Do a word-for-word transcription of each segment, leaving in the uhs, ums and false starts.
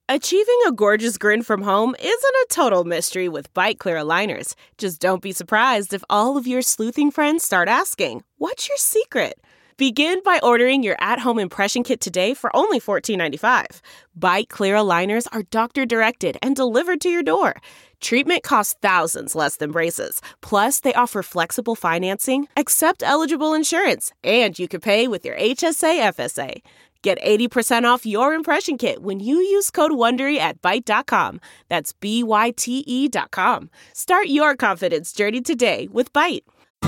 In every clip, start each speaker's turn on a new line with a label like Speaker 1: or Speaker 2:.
Speaker 1: Achieving a gorgeous grin from home isn't a total mystery with Byte Clear aligners. Just don't be surprised if all of your sleuthing friends start asking, "What's your secret?" Begin by ordering your at-home impression kit today for only fourteen ninety-five. Byte Clear aligners are doctor-directed and delivered to your door. Treatment costs thousands less than braces. Plus, they offer flexible financing, accept eligible insurance, and you can pay with your H S A F S A. Get eighty percent off your impression kit when you use code WONDERY at byte dot com. That's B Y T E dot com. Start your confidence journey today with Byte.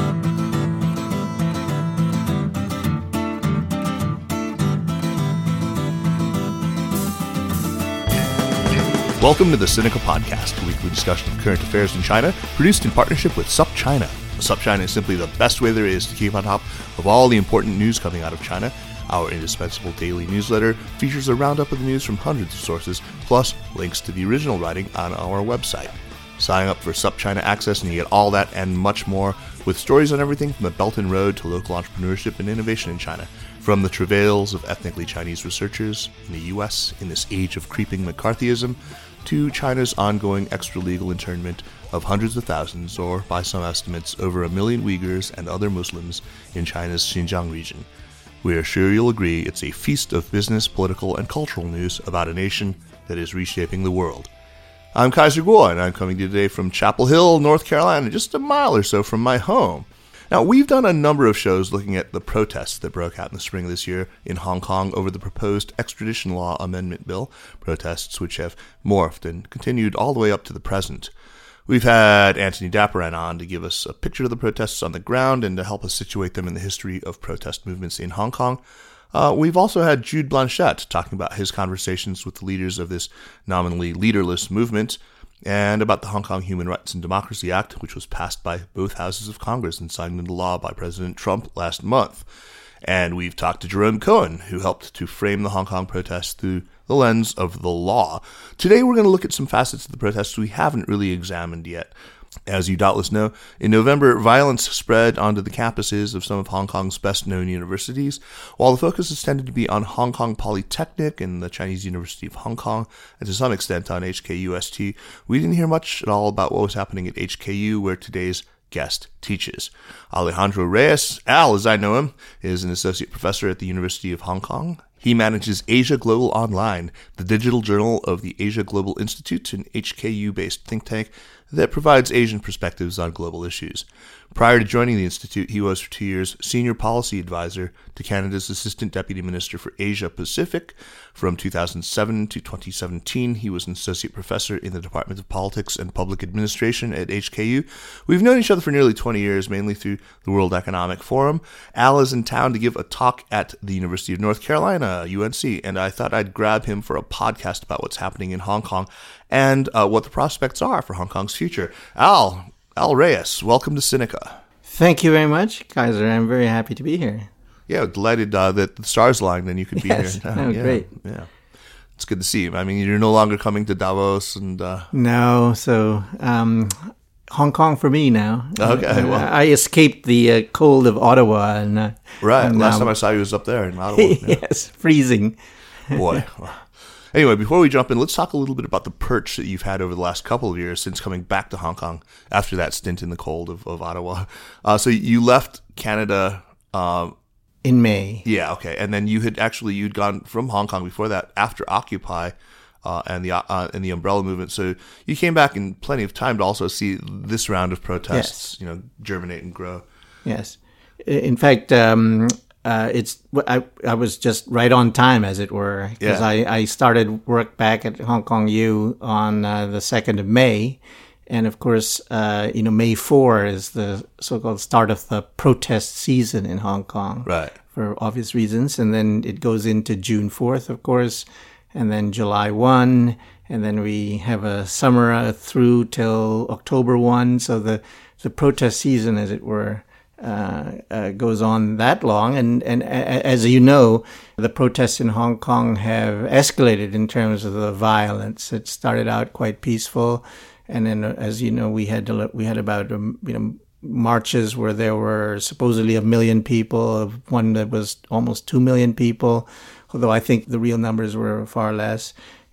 Speaker 2: Welcome to the Sinica Podcast, a weekly discussion of current affairs in China, produced in partnership with SupChina. SupChina is simply the best way there is to keep on top of all the important news coming out of China. Our indispensable daily newsletter features a roundup of the news from hundreds of sources, plus links to the original writing on our website. Sign up for SupChina Access and you get all that and much more, with stories on everything from the Belt and Road to local entrepreneurship and innovation in China, from the travails of ethnically Chinese researchers in the U S in this age of creeping McCarthyism, to China's ongoing extra-legal internment of hundreds of thousands, or by some estimates, over a million Uyghurs and other Muslims in China's Xinjiang region. We are sure you'll agree it's a feast of business, political, and cultural news about a nation that is reshaping the world. I'm Kaiser Kuo, and I'm coming to you today from Chapel Hill, North Carolina, just a mile or so from my home. Now, we've done a number of shows looking at the protests that broke out in the spring of this year in Hong Kong over the proposed extradition law amendment bill, protests which have morphed and continued all the way up to the present. We've had Anthony Dapiran on to give us a picture of the protests on the ground and to help us situate them in the history of protest movements in Hong Kong. Uh, we've also had Jude Blanchette talking about his conversations with the leaders of this nominally leaderless movement, and about the Hong Kong Human Rights and Democracy Act, which was passed by both houses of Congress and signed into law by President Trump last month. And we've talked to Jerome Cohen, who helped to frame the Hong Kong protests through the lens of the law. Today we're going to look at some facets of the protests we haven't really examined yet. As you doubtless know, in November, violence spread onto the campuses of some of Hong Kong's best-known universities. While the focus has tended to be on Hong Kong Polytechnic and the Chinese University of Hong Kong, and to some extent on H K U S T, we didn't hear much at all about what was happening at H K U, where today's guest teaches. Alejandro Reyes, Al as I know him, is an associate professor at the University of Hong Kong. He manages Asia Global Online, the digital journal of the Asia Global Institute, an H K U-based think tank that provides Asian perspectives on global issues. Prior to joining the Institute, he was for two years Senior Policy Advisor to Canada's Assistant Deputy Minister for Asia Pacific. From two thousand seven to twenty seventeen, he was an Associate Professor in the Department of Politics and Public Administration at H K U. We've known each other for nearly twenty years, mainly through the World Economic Forum. Al is in town to give a talk at the University of North Carolina, U N C, and I thought I'd grab him for a podcast about what's happening in Hong Kong and uh, what the prospects are for Hong Kong's future. Al, Al Reyes, welcome to Sinica.
Speaker 3: Thank you very much, Kaiser. I'm very happy to be here.
Speaker 2: Yeah, delighted uh, that the stars aligned and you could be
Speaker 3: yes.
Speaker 2: here.
Speaker 3: Oh,
Speaker 2: yeah,
Speaker 3: great.
Speaker 2: Yeah, it's good to see you. I mean, you're no longer coming to Davos and... Uh...
Speaker 3: No, so um, Hong Kong for me now.
Speaker 2: Okay,
Speaker 3: uh,
Speaker 2: well.
Speaker 3: I escaped the uh, cold of Ottawa. and uh,
Speaker 2: Right,
Speaker 3: and,
Speaker 2: last
Speaker 3: um,
Speaker 2: time I saw you was up there in Ottawa. Yeah.
Speaker 3: Yes, freezing.
Speaker 2: Boy. Anyway, before we jump in, let's talk a little bit about the perch that you've had over the last couple of years since coming back to Hong Kong after that stint in the cold of, of Ottawa. Uh, so you left Canada... Uh,
Speaker 3: in May.
Speaker 2: Yeah, okay. And then you had actually, you'd gone from Hong Kong before that, after Occupy uh, and the uh, and the Umbrella Movement. So you came back in plenty of time to also see this round of protests, yes. you know, germinate and grow.
Speaker 3: Yes. In fact... Um, Uh, it's I, I was just right on time, as it were, because
Speaker 2: yeah.
Speaker 3: I, I started work back at Hong Kong U on uh, the second of May. And of course, uh, you know, May fourth is the so-called start of the protest season in Hong Kong.
Speaker 2: Right.
Speaker 3: For obvious reasons. And then it goes into June fourth, of course, and then July first. And then we have a summer uh, through till October first. So the, the protest season, as it were, Uh, uh, goes on that long, and, and uh, as you know, the protests in Hong Kong have escalated in terms of the violence. It started out quite peaceful, and then, uh, as you know, we had to, we had about um, you know marches where there were supposedly a million people, one that was almost two million people, although I think the real numbers were far less.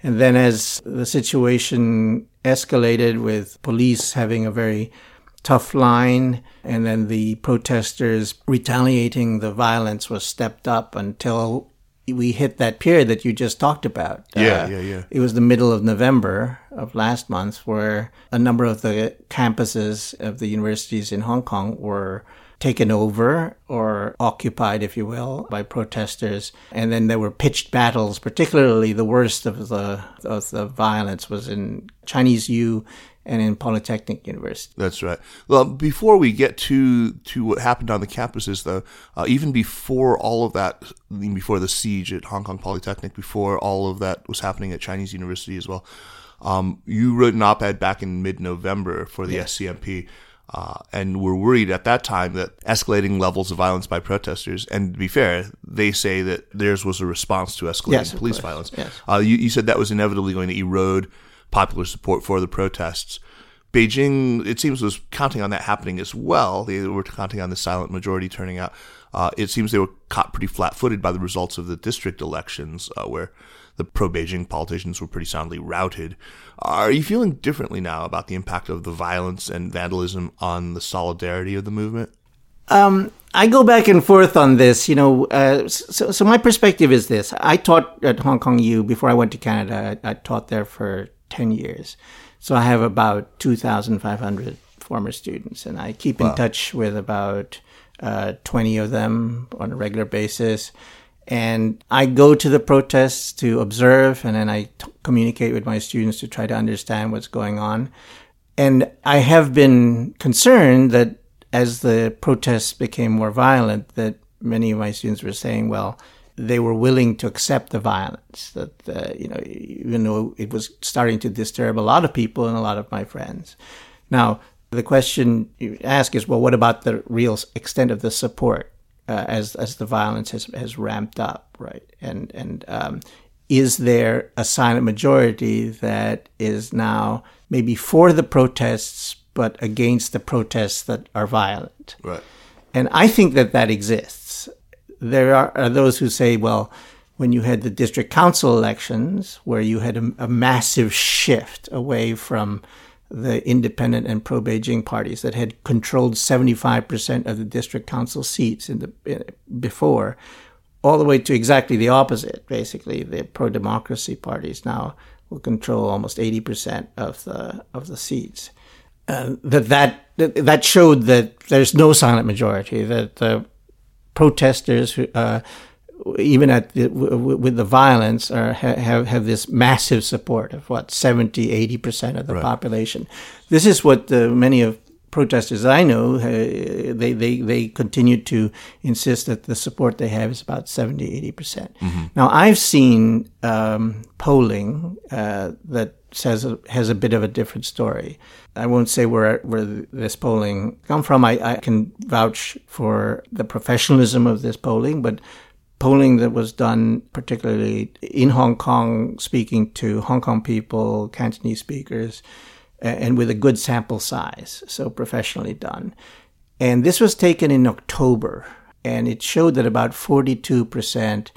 Speaker 3: And then as the situation escalated with police having a very tough line, and then the protesters retaliating, the violence was stepped up until we hit that period that you just talked about.
Speaker 2: Yeah,
Speaker 3: uh,
Speaker 2: yeah, yeah.
Speaker 3: It was the middle of November of last month where a number of the campuses of the universities in Hong Kong were taken over or occupied, if you will, by protesters. And then there were pitched battles. Particularly the worst of the of the violence was in Chinese U and in Polytechnic University.
Speaker 2: That's right. Well, before we get to to what happened on the campuses, though, uh, even before all of that, before the siege at Hong Kong Polytechnic, before all of that was happening at Chinese University as well, um, you wrote an op-ed back in mid-November for the yeah. S C M P, uh, and were worried at that time that escalating levels of violence by protesters, and to be fair, they say that theirs was a response to escalating
Speaker 3: yes,
Speaker 2: police
Speaker 3: course.
Speaker 2: violence.
Speaker 3: Yes.
Speaker 2: Uh, you, you said that was inevitably going to erode popular support for the protests. Beijing, it seems, was counting on that happening as well. They were counting on the silent majority turning out. Uh, it seems they were caught pretty flat-footed by the results of the district elections, uh, where the pro-Beijing politicians were pretty soundly routed. Are you feeling differently now about the impact of the violence and vandalism on the solidarity of the movement?
Speaker 3: Um, I go back and forth on this. You know, uh, so, so my perspective is this. I taught at Hong Kong U before I went to Canada. I, I taught there for ten years. So I have about two thousand five hundred former students, and I keep in wow. touch with about uh, twenty of them on a regular basis. And I go to the protests to observe, and then I t- communicate with my students to try to understand what's going on. And I have been concerned that as the protests became more violent, that many of my students were saying, well, they were willing to accept the violence, that, uh, you know, even though it was starting to disturb a lot of people and a lot of my friends. Now, the question you ask is, well, what about the real extent of the support uh, as as the violence has, has ramped up, right? And, and um, is there a silent majority that is now maybe for the protests, but against the protests that are violent?
Speaker 2: Right.
Speaker 3: And I think that that exists. There are, are those who say, well, when you had the district council elections, where you had a, a massive shift away from the independent and pro-Beijing parties that had controlled seventy-five percent of the district council seats in the in, before, all the way to exactly the opposite. Basically, the pro-democracy parties now will control almost eighty percent of the of the seats. Uh, that that that showed that there's no silent majority. That the protesters, uh, even at the, w- with the violence, are have have this massive support of what seventy, eighty percent of the right. population. This is what the, many of protesters I know, uh, they, they, they continue to insist that the support they have is about seventy, eighty percent. Mm-hmm. Now, I've seen um, polling uh, that says has a bit of a different story. I won't say where where this polling come from. I, I can vouch for the professionalism of this polling, but polling that was done particularly in Hong Kong, speaking to Hong Kong people, Cantonese speakers, and with a good sample size, so professionally done. And this was taken in October, and it showed that about forty-two percent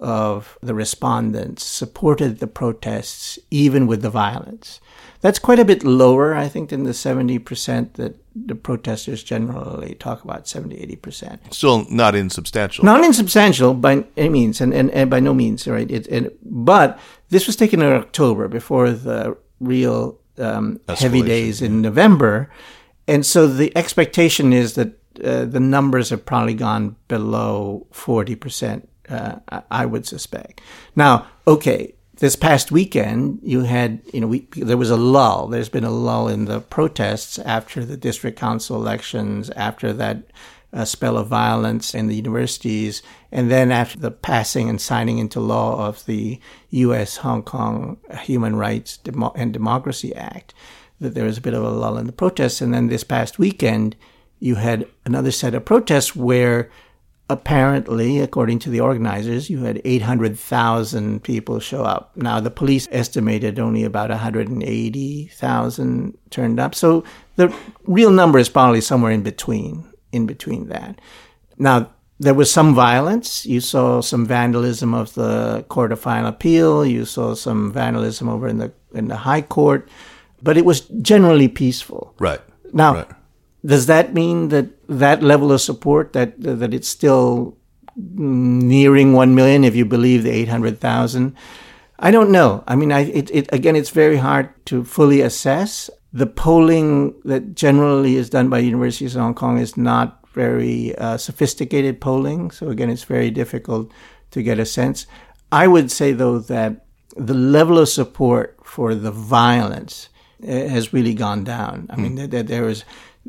Speaker 3: of the respondents supported the protests, even with the violence. That's quite a bit lower, I think, than the seventy percent that the protesters generally talk about, seventy, eighty percent.
Speaker 2: Still not insubstantial.
Speaker 3: Not insubstantial by any means, and, and, and by no means, right? It, it, but this was taken in October, before the real um, heavy days in November. And so the expectation is that uh, the numbers have probably gone below forty percent, uh, I would suspect. Now, okay, this past weekend, you had, you know, we, there was a lull. There's been a lull in the protests after the district council elections, after that uh, spell of violence in the universities, and then after the passing and signing into law of the U S Hong Kong Human Rights Demo- and Democracy Act, that there was a bit of a lull in the protests. And then this past weekend, you had another set of protests where apparently, according to the organizers, you had eight hundred thousand people show up. Now, the police estimated only about one hundred eighty thousand turned up. So the real number is probably somewhere in between, in between that. Now, there was some violence. You saw some vandalism of the Court of Final Appeal. You saw some vandalism over in the in the High Court, but it was generally peaceful.
Speaker 2: Right.
Speaker 3: Now,
Speaker 2: right.
Speaker 3: does that mean that that level of support, that that it's still nearing one million if you believe the eight hundred thousand? I don't know. I mean, I, it, it again, it's very hard to fully assess. The polling that generally is done by universities in Hong Kong is not very uh, sophisticated polling. So again, it's very difficult to get a sense. I would say, though, that the level of support for the violence uh, has really gone down. I mean, that there, there was,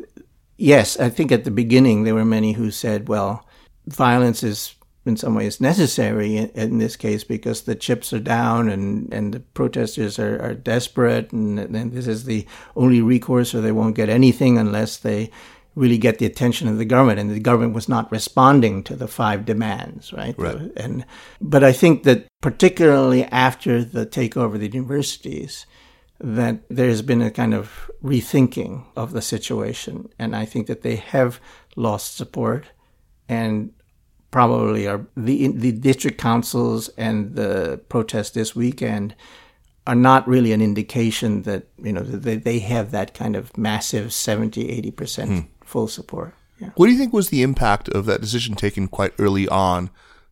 Speaker 3: yes, I think at the beginning there were many who said, well, violence is in some ways necessary in, in this case because the chips are down and, and the protesters are, are desperate and, and this is the only recourse or they won't get anything unless they really get the attention of the government, and the government was not responding to the five demands, right?
Speaker 2: Right.
Speaker 3: And but I think that particularly after the takeover of the universities, that there's been a kind of rethinking of the situation, and I think that they have lost support, and probably are the the district councils and the protest this weekend are not really an indication that, you know, that they, they have that kind of massive seventy, eighty percent hmm. full support. Yeah.
Speaker 2: What do you think was the impact of that decision taken quite early on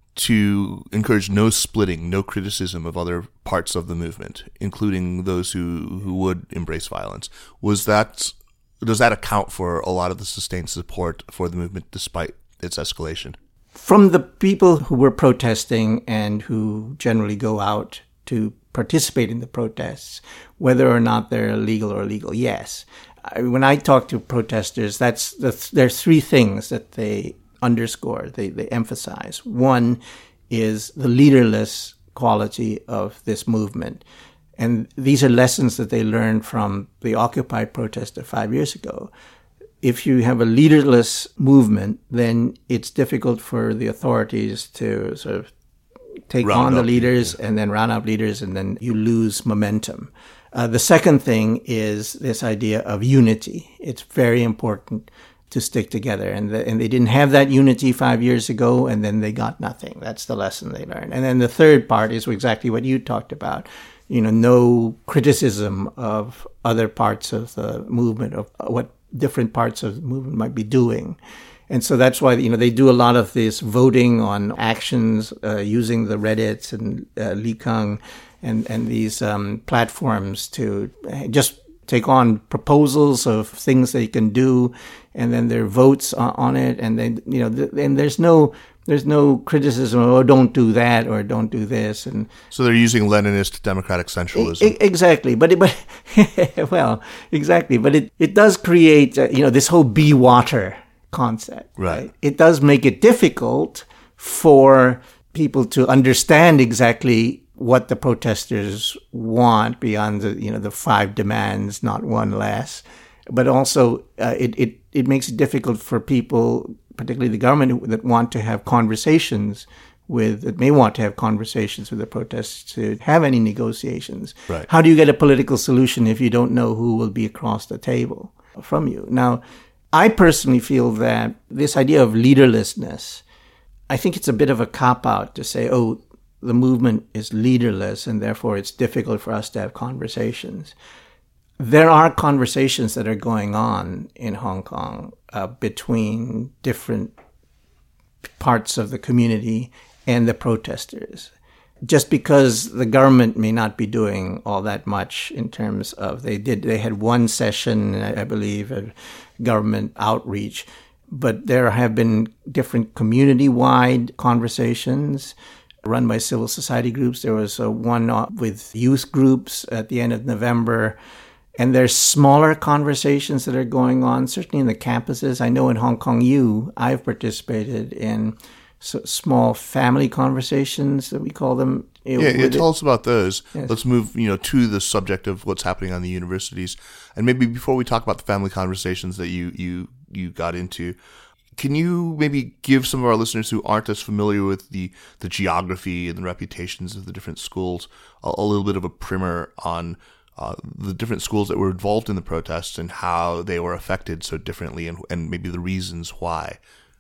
Speaker 2: to encourage no splitting, no criticism of other parts of the movement, including those who, who would embrace violence? Was that, does that account for a lot of the sustained support for the movement despite its escalation?
Speaker 3: From the people who were protesting and who generally go out to participate in the protests, whether or not they're legal or illegal, yes. I, when I talk to protesters, that's the, there's three things that they underscore, they, they emphasize. One is the leaderless quality of this movement. And these are lessons that they learned from the Occupy protest of five years ago. If you have a leaderless movement, then it's difficult for the authorities to sort of take round on the leaders yeah. and then round up leaders, and then you lose momentum. Uh, the second thing is this idea of unity. It's very important to stick together. And, the, and they didn't have that unity five years ago, and then they got nothing. That's the lesson they learned. And then the third part is exactly what you talked about. You know, no criticism of other parts of the movement, of what different parts of the movement might be doing. And so that's why, you know, they do a lot of this voting on actions uh, using the Reddits and uh, Likang and, and these um, platforms to just take on proposals of things they can do, and then their votes on, on it. And then, you know, th- and there's no there's no criticism of, oh, don't do that or don't do this. And
Speaker 2: so they're using Leninist democratic centralism.
Speaker 3: I, exactly. But, it, but well, exactly. But it, it does create, uh, you know, this whole be water concept.
Speaker 2: Right.
Speaker 3: right. It does make it difficult for people to understand exactly what the protesters want beyond the, you know, the five demands, not one less. But also, uh, it, it, it makes it difficult for people, particularly the government, that want to have conversations with, that may want to have conversations with the protests, to have any negotiations.
Speaker 2: Right.
Speaker 3: How do you get a political solution if you don't know who will be across the table from you? Now, I personally feel that this idea of leaderlessness, I think it's a bit of a cop-out to say, oh, the movement is leaderless and therefore it's difficult for us to have conversations. There are conversations that are going on in Hong Kong uh, between different parts of the community and the protesters. Just because the government may not be doing all that much in terms of, they did, they had one session, I believe, of government outreach, but there have been different community-wide conversations run by civil society groups. There was a one with youth groups at the end of November. And there's smaller conversations that are going on, certainly in the campuses. I know in Hong Kong U, I've participated in so small family conversations that we call them.
Speaker 2: Yeah, yeah, tell us about those. Yes. Let's move, you know, to the subject of what's happening on the universities. And maybe before we talk about the family conversations that you you you got into, can you maybe give some of our listeners who aren't as familiar with the, the geography and the reputations of the different schools a, a little bit of a primer on uh, the different schools that were involved in the protests and how they were affected so differently, and, and maybe the reasons why?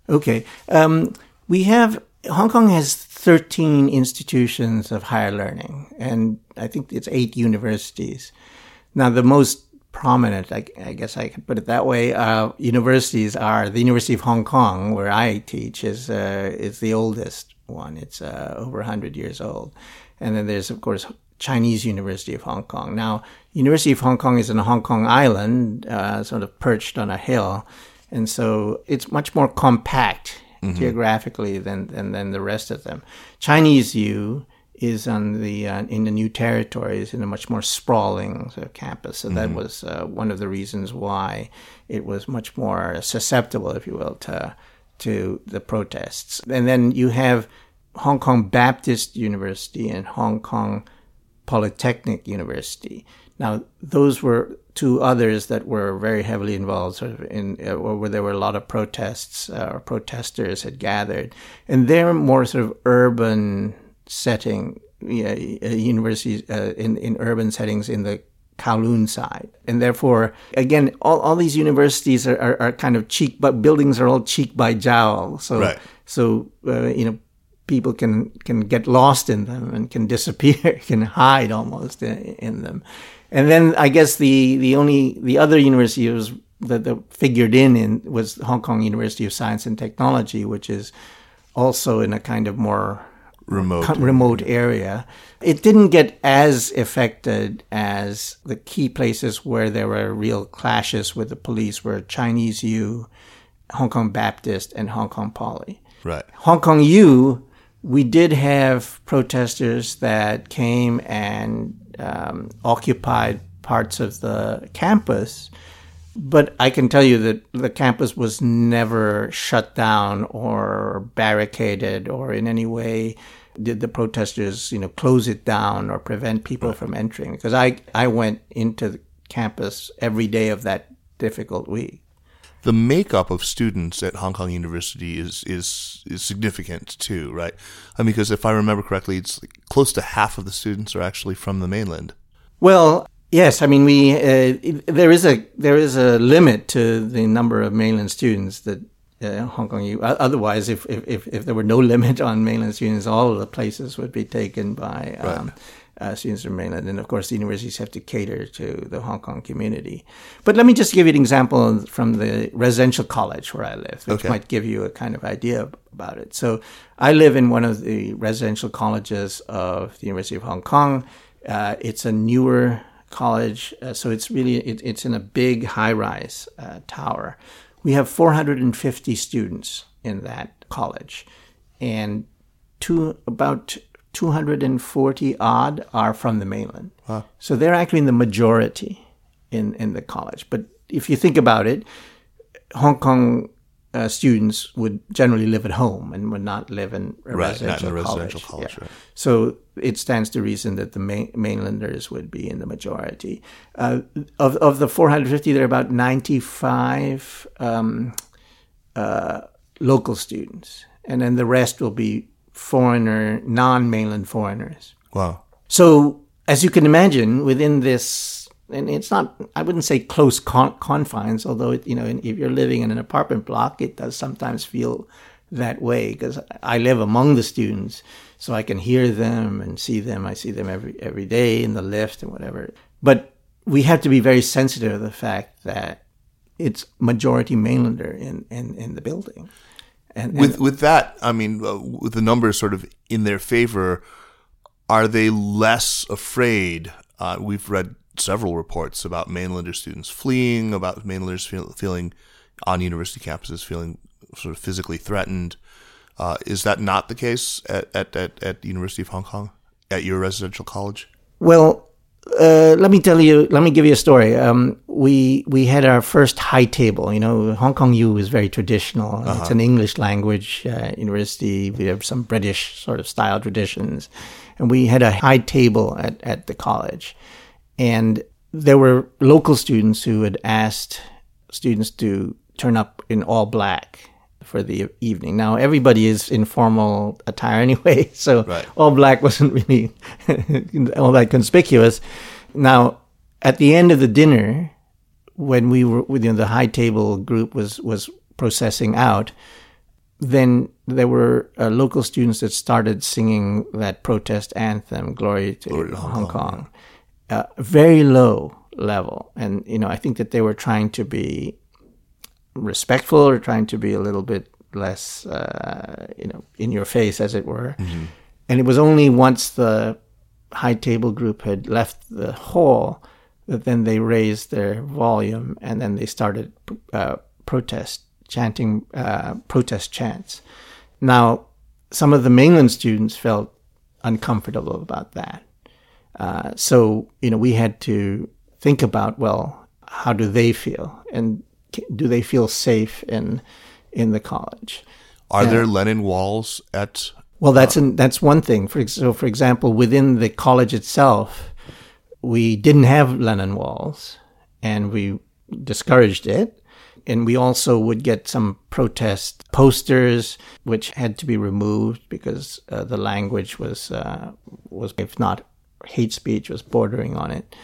Speaker 3: Okay. Um, we have, Hong Kong has thirteen institutions of higher learning, and I think it's eight universities. Now, the most prominent, I, I guess I could put it that way, uh, universities are the University of Hong Kong, where I teach, is uh, is the oldest one. It's uh, over one hundred years old. And then there's, of course, Chinese University of Hong Kong. Now, University of Hong Kong is in Hong Kong Island, uh, sort of perched on a hill. And so it's much more compact mm-hmm. geographically than, than than the rest of them. Chinese U is on the uh, in the New Territories in a much more sprawling sort of campus. So mm-hmm. that was uh, one of the reasons why it was much more susceptible, if you will, to to the protests. And then you have Hong Kong Baptist University and Hong Kong Polytechnic University. Now, those were two others that were very heavily involved, sort of in uh, where there were a lot of protests uh, or protesters had gathered, and they're more sort of urban setting, you know, universities uh, in in urban settings in the Kowloon side, and therefore, again, all, all these universities are, are, are kind of cheek, but buildings are all cheek by jowl. So,
Speaker 2: right.
Speaker 3: so uh, you know. People can, can get lost in them and can disappear, can hide almost in, in them. And then I guess the, the only, the other university was, that, that figured in, in was Hong Kong University of Science and Technology, which is also in a kind of more
Speaker 2: remote,
Speaker 3: co- remote area. It didn't get as affected as the key places where there were real clashes with the police were Chinese U, Hong Kong Baptist, and Hong Kong Poly.
Speaker 2: Right.
Speaker 3: Hong Kong U, we did have protesters that came and um, occupied parts of the campus, but I can tell you that the campus was never shut down or barricaded, or in any way did the protesters, you know, close it down or prevent people right. from entering. Because I, I went into the campus every day of that difficult week.
Speaker 2: The makeup of students at Hong Kong University is is is significant too, right? I mean, because if I remember correctly, it's like close to half of the students are actually from the mainland.
Speaker 3: Well, yes. I mean, we uh, there is a there is a limit to the number of mainland students that uh, Hong Kong U. Otherwise, if, if if there were no limit on mainland students, all of the places would be taken by um, right. Uh, students from mainland. And of course, the universities have to cater to the Hong Kong community. But let me just give you an example from the residential college where I live, which
Speaker 2: okay.
Speaker 3: might give you a kind of idea about it. So I live in one of the residential colleges of the University of Hong Kong. Uh, it's a newer college, uh, so it's really, it, it's in a big high-rise uh, tower. We have four hundred fifty students in that college, and two, about two hundred forty odd are from the mainland. Huh. So they're actually in the majority in, in the college. But if you think about it, Hong Kong uh, students would generally live at home and would not live in a
Speaker 2: right,
Speaker 3: residential,
Speaker 2: not in a
Speaker 3: college.
Speaker 2: residential college.
Speaker 3: Yeah.
Speaker 2: Right.
Speaker 3: So it stands to reason that the main, mainlanders would be in the majority. Uh, of, of the four hundred fifty, there are about ninety-five um, uh, local students. And then the rest will be foreigner, non-mainland foreigners.
Speaker 2: Wow.
Speaker 3: So, as you can imagine, within this, and it's not, I wouldn't say close con- confines, although, it, you know, if you're living in an apartment block, it does sometimes feel that way, because I live among the students, so I can hear them and see them. I see them every every day in the lift and whatever. But we have to be very sensitive to the fact that it's majority mainlander in, in, in the building. And,
Speaker 2: with
Speaker 3: and,
Speaker 2: with that, I mean, uh, with the numbers sort of in their favor, are they less afraid? Uh, we've read several reports about mainlander students fleeing, about mainlanders feel, feeling on university campuses, feeling sort of physically threatened. Uh, is that not the case at, at, at, at the University of Hong Kong, at your residential college?
Speaker 3: Well, Uh, let me tell you, let me give you a story. Um, we, we had our first high table. You know, Hong Kong U is very traditional. Uh-huh. It's an English language uh, university. We have some British sort of style traditions. And we had a high table at, at the college. And there were local students who had asked students to turn up in all black for the evening. Now, everybody is in formal attire anyway, so
Speaker 2: right.
Speaker 3: all black wasn't really all that conspicuous. Now, at the end of the dinner, when we were, you know, the high table group was, was processing out, then there were uh, local students that started singing that protest anthem, Glory to, Glory to Hong, Hong Kong. Kong. Uh, very low level. And, you know, I think that they were trying to be respectful or trying to be a little bit less, uh, you know, in your face, as it were. Mm-hmm. And it was only once the high table group had left the hall that then they raised their volume and then they started uh, protest, chanting uh, protest chants. Now, some of the mainland students felt uncomfortable about that. Uh, so, you know, we had to think about, well, how do they feel? And do they feel safe in in the college?
Speaker 2: Are
Speaker 3: uh,
Speaker 2: there Lenin walls at...
Speaker 3: Well, that's an, that's one thing. For, so, for example, within the college itself, we didn't have Lenin walls, and we discouraged it. And we also would get some protest posters, which had to be removed because uh, the language was, uh, was, if not hate speech, was bordering on it.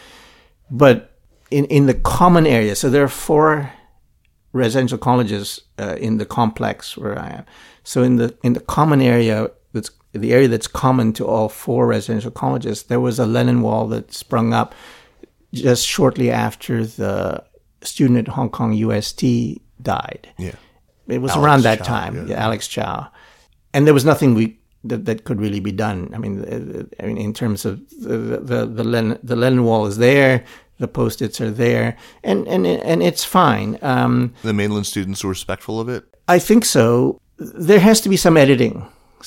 Speaker 3: But in, in the common area, so there are four residential colleges uh, in the complex where I am. So in the in the common area, that's the area that's common to all four residential colleges, there was a Lenin wall that sprung up just shortly after the student at Hong Kong U S T died.
Speaker 2: Yeah,
Speaker 3: it was
Speaker 2: Alex
Speaker 3: around that
Speaker 2: Chow,
Speaker 3: time.
Speaker 2: Yeah.
Speaker 3: Yeah, Alex Chow, and there was nothing we that, that could really be done. I mean, I mean, in terms of the the the Lenin, the Lenin wall is there. The Post-its are there, and and and it's fine. Um,
Speaker 2: the mainland students were respectful of it?
Speaker 3: I think so. There has to be some editing.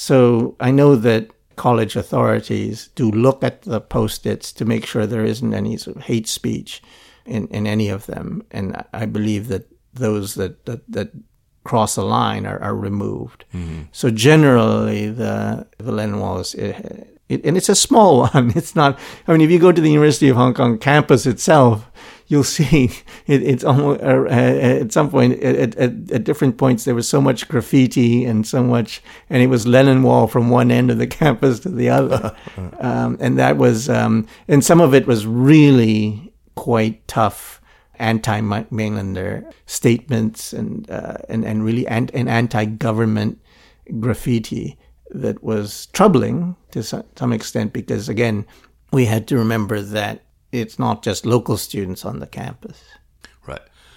Speaker 3: So I know that college authorities do look at the Post-its to make sure there isn't any sort of hate speech in, in any of them. And I believe that those that, that, that cross a line are, are removed. Mm-hmm. So generally, the, the Lenin wall is... It, It, and it's a small one. It's not, I mean, if you go to the University of Hong Kong campus itself, you'll see it, it's almost, uh, at some point, at, at, at different points, there was so much graffiti and so much, and it was Lenin wall from one end of the campus to the other. um, and that was, um, and some of it was really quite tough anti-mainlander statements and, uh, and, and really an, an anti-government graffiti that was troubling to some extent because, again, we had to remember that it's not just local students on the campus.
Speaker 2: Right.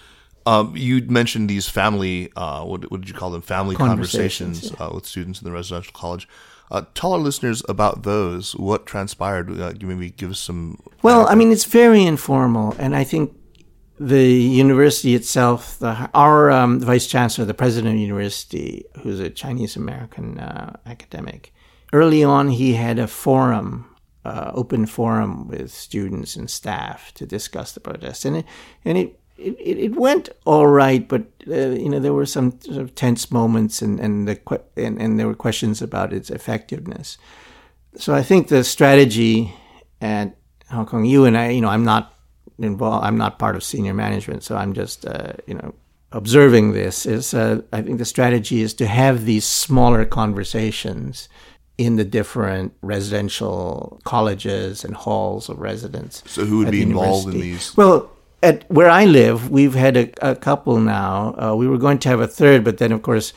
Speaker 2: Um, you mentioned these family, uh, what, what did you call them, family conversations, conversations yeah. uh, with students in the residential college. Uh, tell our listeners about those. What transpired? Uh, maybe give us some...
Speaker 3: Well, I mean, it's very informal, and I think the university itself, the, our um, vice chancellor, the president of the university, who's a Chinese-American uh, academic, early on he had a forum, uh, open forum with students and staff to discuss the protest. And it, and it, it, it went all right, but uh, you know there were some sort of tense moments and, and, the, and, and there were questions about its effectiveness. So I think the strategy at Hong Kong U, and I, you know, I'm not involved. I'm not part of senior management, so I'm just, uh, you know, observing this. Is uh, I think the strategy is to have these smaller conversations in the different residential colleges and halls of residence.
Speaker 2: So who would be involved in these?
Speaker 3: Well, at where I live, we've had a, a couple now. Uh, we were going to have a third, but then, of course,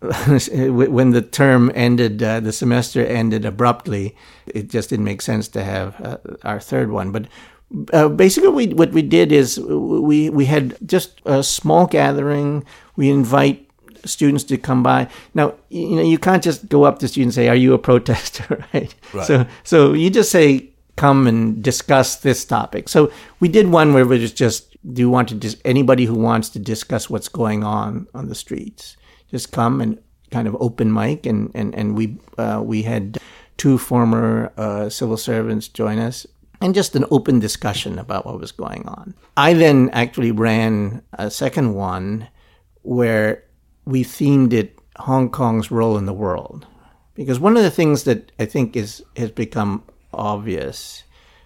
Speaker 3: when the term ended, uh, the semester ended abruptly, it just didn't make sense to have uh, our third one. But Uh, basically, we, what we did is we we had just a small gathering. We invite students to come by. Now, you know, you can't just go up to students and say, "Are you a protester?" Right?
Speaker 2: Right.
Speaker 3: So, so you just say, "Come and discuss this topic." So we did one where it was just, "Do you want to dis- anybody who wants to discuss what's going on on the streets, just come and kind of open mic." And and and we uh, we had two former uh, civil servants join us. And just an open discussion about what was going on. I then actually ran a second one where we themed it Hong Kong's role in the world. Because one of the things that I think is has become obvious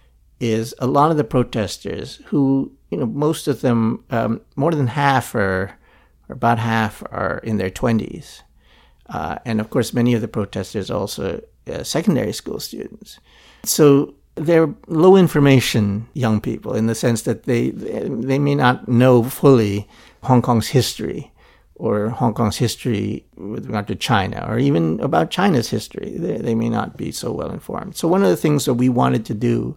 Speaker 3: is a lot of the protesters who, you know, most of them, um, more than half are, or about half are in their twenties. Uh, and of course, many of the protesters are also uh, secondary school students. So they're low information young people in the sense that they they may not know fully Hong Kong's history or Hong Kong's history with regard to China, or even about China's history. They, they may not be so well informed. So one of the things that we wanted to do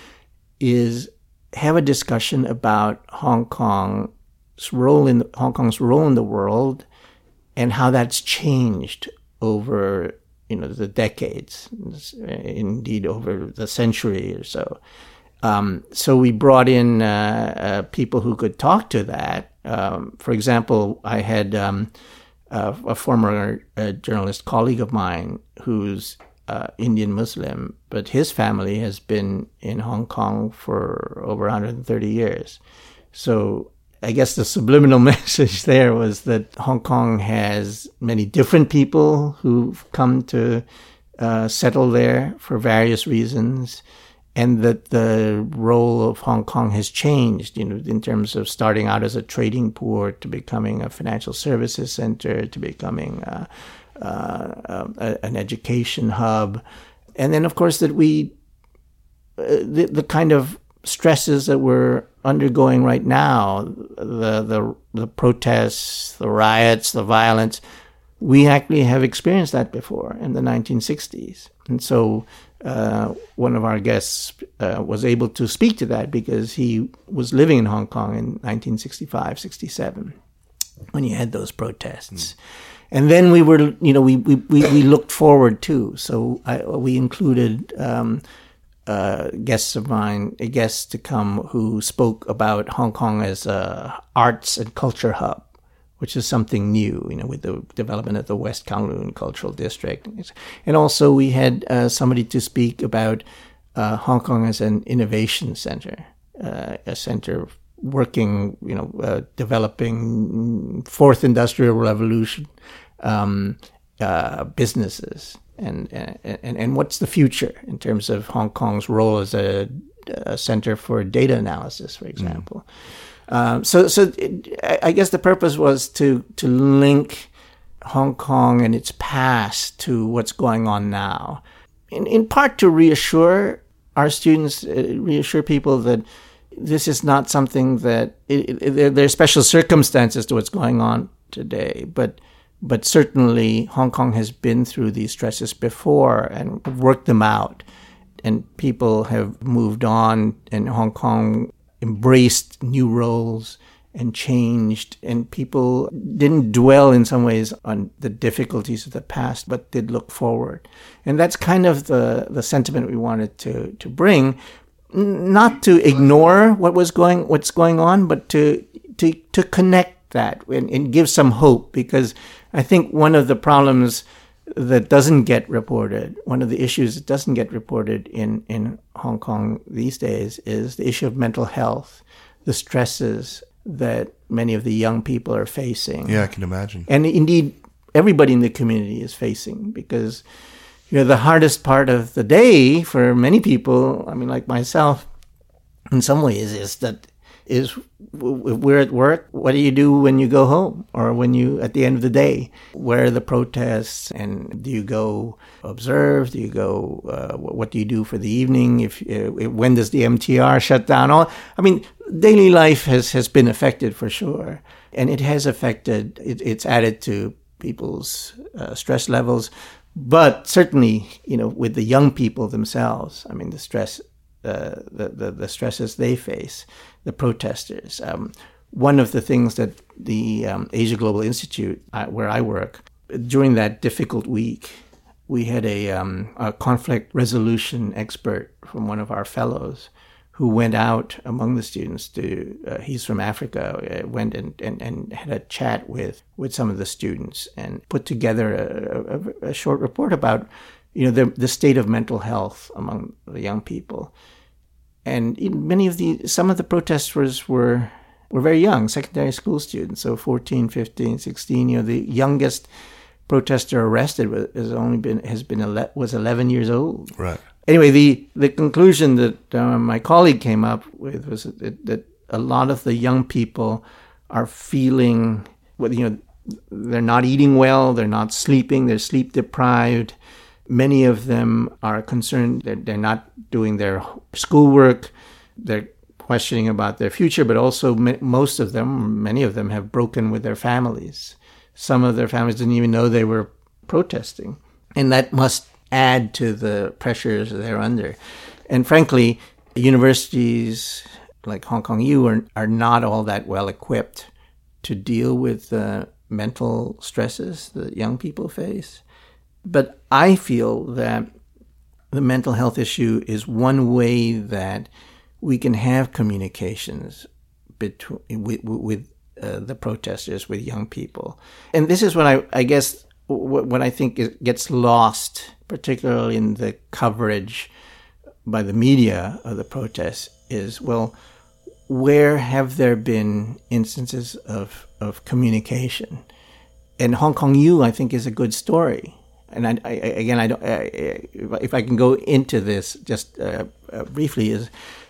Speaker 3: is have a discussion about Hong Kong's role in Hong Kong's role in the world and how that's changed over, you know, the decades, indeed over the century or so. Um, so we brought in uh, uh, people who could talk to that. Um, for example, I had um, uh, a former uh, journalist colleague of mine who's uh, Indian Muslim, but his family has been in Hong Kong for over one hundred thirty years. So I guess the subliminal message there was that Hong Kong has many different people who've come to uh, settle there for various reasons, and that the role of Hong Kong has changed, you know, in terms of starting out as a trading port to becoming a financial services center to becoming uh, uh, uh, an education hub. And then, of course, that we, uh, the, the kind of stresses that we're undergoing right now, the, the, the protests, the riots, the violence, we actually have experienced that before in the nineteen sixties. And so uh, one of our guests uh, was able to speak to that because he was living in Hong Kong in nineteen sixty-five, sixty-seven when you had those protests. Mm. And then we were, you know, we, we, we, we looked forward too. So I, we included um, uh, guests of mine, a guest to come who spoke about Hong Kong as a arts and culture hub, which is something new, you know, with the development of the West Kowloon Cultural District. And also we had uh, somebody to speak about uh, Hong Kong as an innovation center, uh, a center working, you know, uh, developing fourth industrial revolution um, uh, businesses. And, and, and what's the future in terms of Hong Kong's role as a, a center for data analysis, for example. Mm. Um, so, so it, I guess the purpose was to to link Hong Kong and its past to what's going on now, in in part to reassure our students, uh, reassure people that this is not something that it, it, there are special circumstances to what's going on today, but but certainly Hong Kong has been through these stresses before and worked them out, and people have moved on, and Hong Kong embraced new roles and changed, and people didn't dwell in some ways on the difficulties of the past, but did look forward. And that's kind of the, the sentiment we wanted to, to bring, not to ignore what was going, what's going on, but to, to, to connect that and, and give some hope, because I think one of the problems that doesn't get reported, one of the issues that doesn't get reported in, in Hong Kong these days is the issue of mental health, the stresses that many of the young people are facing.
Speaker 2: Yeah, I can imagine.
Speaker 3: And indeed, everybody in the community is facing, because, you know, the hardest part of the day for many people, I mean, like myself, in some ways, is that is we're at work. What do you do when you go home, or when you, at the end of the day? Where are the protests? And do you go observe? Do you go, uh, what do you do for the evening? If uh, when does the M T R shut down? All, I mean, daily life has, has been affected for sure. And it has affected, it, it's added to people's uh, stress levels. But certainly, you know, with the young people themselves, I mean, the stress, uh, the, the, the stresses they face, the protesters. Um, one of the things that the um, Asia Global Institute, uh, where I work, during that difficult week, we had a, um, a conflict resolution expert from one of our fellows who went out among the students to, uh, he's from Africa, uh, went and, and, and had a chat with, with some of the students and put together a, a, a short report about, you know, the, the state of mental health among the young people. And in many of the, some of the protesters were, were very young, secondary school students, so fourteen, fifteen, sixteen, you know, the youngest protester arrested has only been, has been, ele- was eleven years old.
Speaker 2: Right.
Speaker 3: Anyway, the, the conclusion that uh, my colleague came up with was that, that a lot of the young people are feeling, well, you know, they're not eating well, they're not sleeping, they're sleep deprived. Many of them are concerned that they're not doing their schoolwork, they're questioning about their future, but also m- most of them, many of them have broken with their families. some of their families didn't even know they were protesting. And that must add to the pressures they're under. And frankly, universities like Hong Kong U are, are not all that well equipped to deal with the mental stresses that young people face. But I feel that the mental health issue is one way that we can have communications between with, with uh, the protesters, with young people. And this is what I, I guess, what, what I think is, gets lost, particularly in the coverage by the media of the protests, is, well, where have there been instances of, of communication? And Hong Kong U, I think, is a good story. And I, I, again, I don't. I, if I can go into this just uh, uh, briefly, is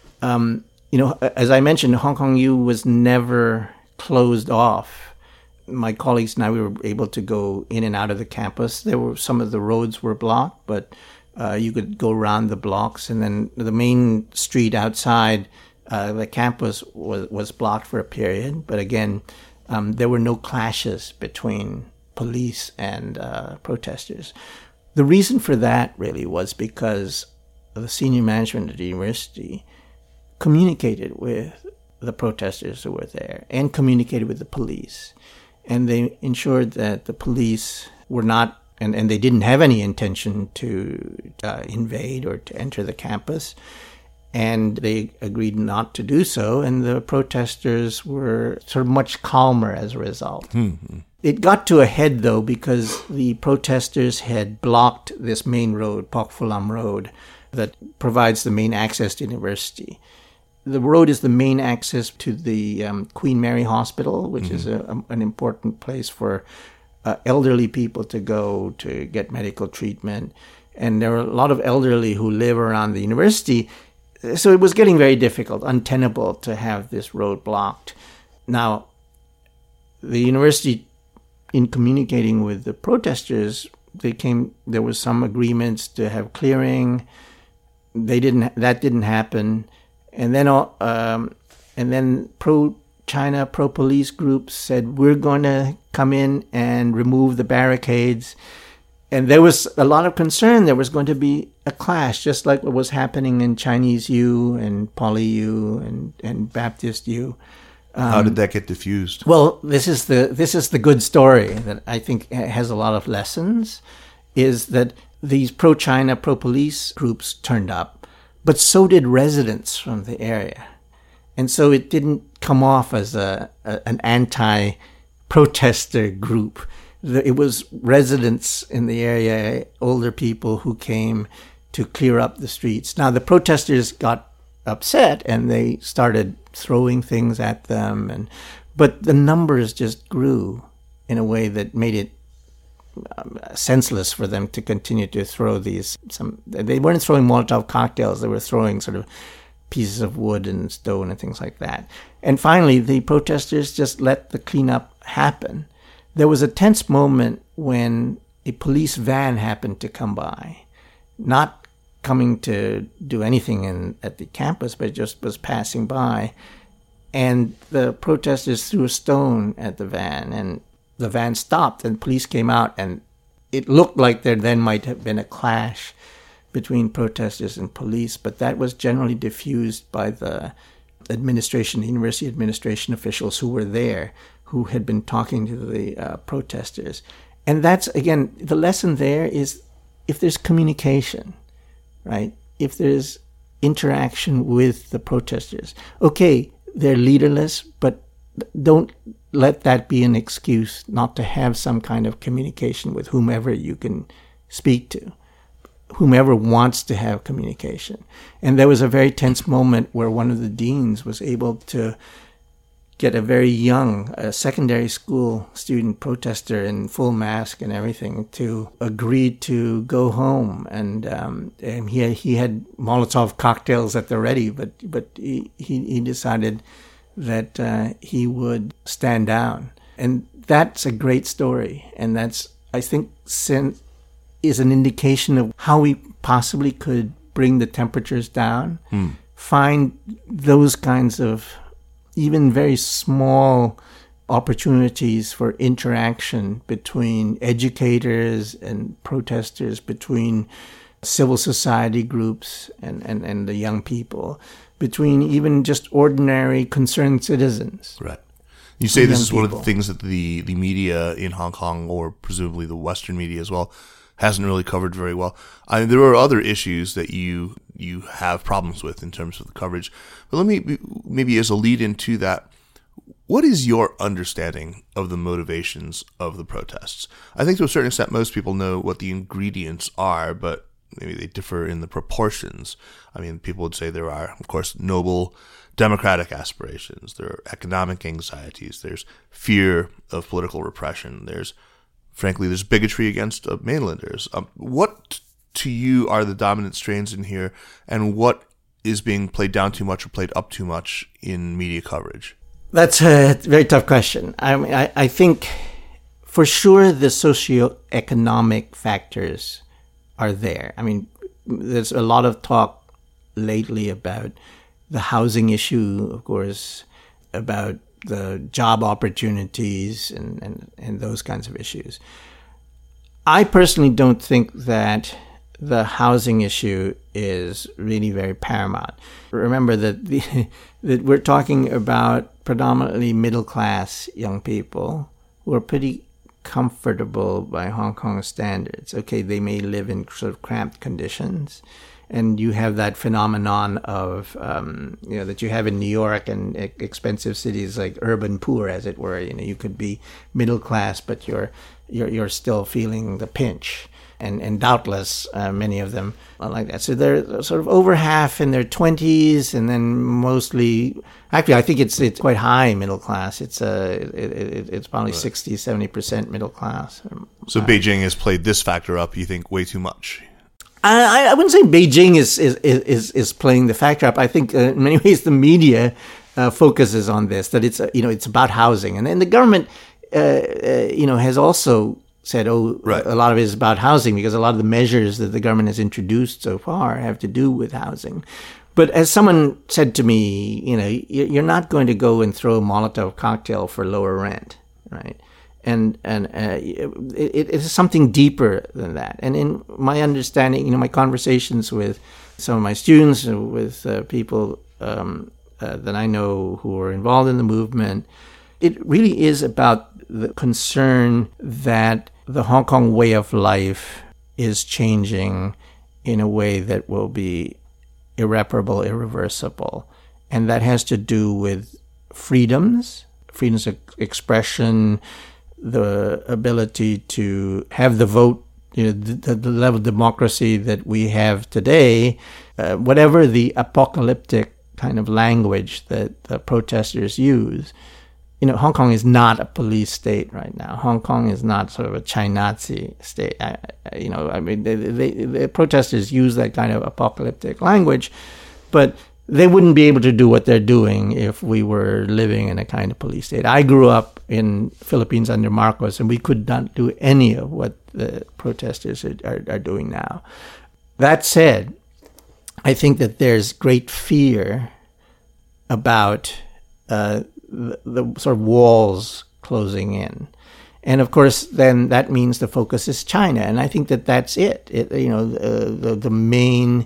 Speaker 3: um, you know, as I mentioned, Hong Kong U was never closed off. My colleagues and I, we were able to go in and out of the campus. There were some of the roads were blocked, but uh, you could go around the blocks, and then the main street outside uh, the campus was was blocked for a period. But again, um, there were no clashes between police and uh, protesters. The reason for that really was because the senior management of the university communicated with the protesters who were there and communicated with the police. And they ensured that the police were not, and, and they didn't have any intention to uh, invade or to enter the campus. And they agreed not to do so. And the protesters were sort of much calmer as a result. Mm-hmm. It got to a head, though, because the protesters had blocked this main road, Pok Fu Lam Road, that provides the main access to the university. The road is the main access to the um, Queen Mary Hospital, which mm-hmm. is a, a, an important place for uh, elderly people to go to get medical treatment. And there are a lot of elderly who live around the university. So it was getting very difficult, untenable to have this road blocked. Now, the university, in communicating with the protesters, they came. There was some agreements to have clearing. They didn't. That didn't happen. And then, um, and then pro-China, pro-police groups said, "We're going to come in and remove the barricades." And there was a lot of concern there was going to be a clash, just like what was happening in Chinese U and Poly U and, and Baptist U. Um,
Speaker 2: How did that get diffused?
Speaker 3: Well, this is the this is the good story that I think has a lot of lessons, is that these pro-China, pro-police groups turned up, but so did residents from the area. And so it didn't come off as a, a an anti-protester group. It was residents in the area, older people who came to clear up the streets. Now, the protesters got upset and they started throwing things at them, and but the numbers just grew in a way that made it um, senseless for them to continue to throw these. Some they weren't throwing Molotov cocktails; they were throwing sort of pieces of wood and stone and things like that. And finally, the protesters just let the cleanup happen. There was a tense moment when a police van happened to come by, not coming to do anything in at the campus, but just was passing by. And the protesters threw a stone at the van, and the van stopped, and police came out, and it looked like there then might have been a clash between protesters and police, but that was generally diffused by the administration, the university administration officials who were there, who had been talking to the uh, protesters. And that's, again, the lesson there is if there's communication, right? If there's interaction with the protesters, okay, they're leaderless, but don't let that be an excuse not to have some kind of communication with whomever you can speak to, whomever wants to have communication. And there was a very tense moment where one of the deans was able to get a very young a secondary school student protester in full mask and everything to agree to go home. And, um, and he, had, he had Molotov cocktails at the ready, but, but he, he, he decided that uh, he would stand down. And that's a great story. And that's, I think, is an indication of how we possibly could bring the temperatures down, hmm. find those kinds of even very small opportunities for interaction between educators and protesters, between civil society groups and, and, and the young people, between even just ordinary concerned citizens.
Speaker 2: Right. You say this is
Speaker 3: people.
Speaker 2: one of the things that the, the media in Hong Kong, or presumably the Western media as well, hasn't really covered very well. I mean, there are other issues that you you have problems with in terms of the coverage. But let me, maybe as a lead into that, what is your understanding of the motivations of the protests? I think to a certain extent most people know what the ingredients are, but maybe they differ in the proportions. I mean, people would say there are, of course, noble democratic aspirations. There are economic anxieties. There's fear of political repression. There's, frankly, there's bigotry against uh, mainlanders. Um, what to you are the dominant strains in here, and what is being played down too much or played up too much in media coverage? That's
Speaker 3: a very tough question. I mean, I, I think for sure the socioeconomic factors are there. I mean, there's a lot of talk lately about the housing issue, of course, about the job opportunities and, and, and those kinds of issues. I personally don't think that the housing issue is really very paramount. Remember that the, that we're talking about predominantly middle-class young people who are pretty comfortable by Hong Kong standards. Okay, they may live in sort of cramped conditions, and you have that phenomenon of, um, you know, that you have in New York and expensive cities like urban poor, as it were. You know, you could be middle class, but you're you're you're still feeling the pinch. And, and doubtless, uh, many of them are like that. So they're sort of over half in their twenties, and then mostly, actually, I think it's it's quite high middle class. It's uh, it, it, it's probably right. sixty, seventy percent middle class.
Speaker 2: So uh, Beijing has played this factor up, you think, way too much?
Speaker 3: I, I wouldn't say Beijing is is, is, is playing the factor up. I think uh, in many ways the media uh, focuses on this, that it's, uh, you know, it's about housing. And then the government, uh, uh, you know, has also said, oh, right. a lot of it is about housing, because a lot of the measures that the government has introduced so far have to do with housing. But as someone said to me, you know, you're not going to go and throw a Molotov cocktail for lower rent, right? And and uh, it, it is something deeper than that. And in my understanding, you know, my conversations with some of my students, with uh, people um, uh, that I know who are involved in the movement, it really is about the concern that the Hong Kong way of life is changing in a way that will be irreparable, irreversible. And that has to do with freedoms, freedoms of expression, the ability to have the vote, you know, the, the level of democracy that we have today, uh, whatever the apocalyptic kind of language that the protesters use. You know, Hong Kong is not a police state right now. Hong Kong is not sort of a China-Nazi state. I, I, you know, I mean, they, they, the protesters use that kind of apocalyptic language, but they wouldn't be able to do what they're doing if we were living in a kind of police state. I grew up in Philippines under Marcos, and we could not do any of what the protesters are, are, are doing now. That said, I think that there's great fear about uh, the, the sort of walls closing in. And of course, then that means the focus is China. And I think that that's it. it you know, uh, the, the main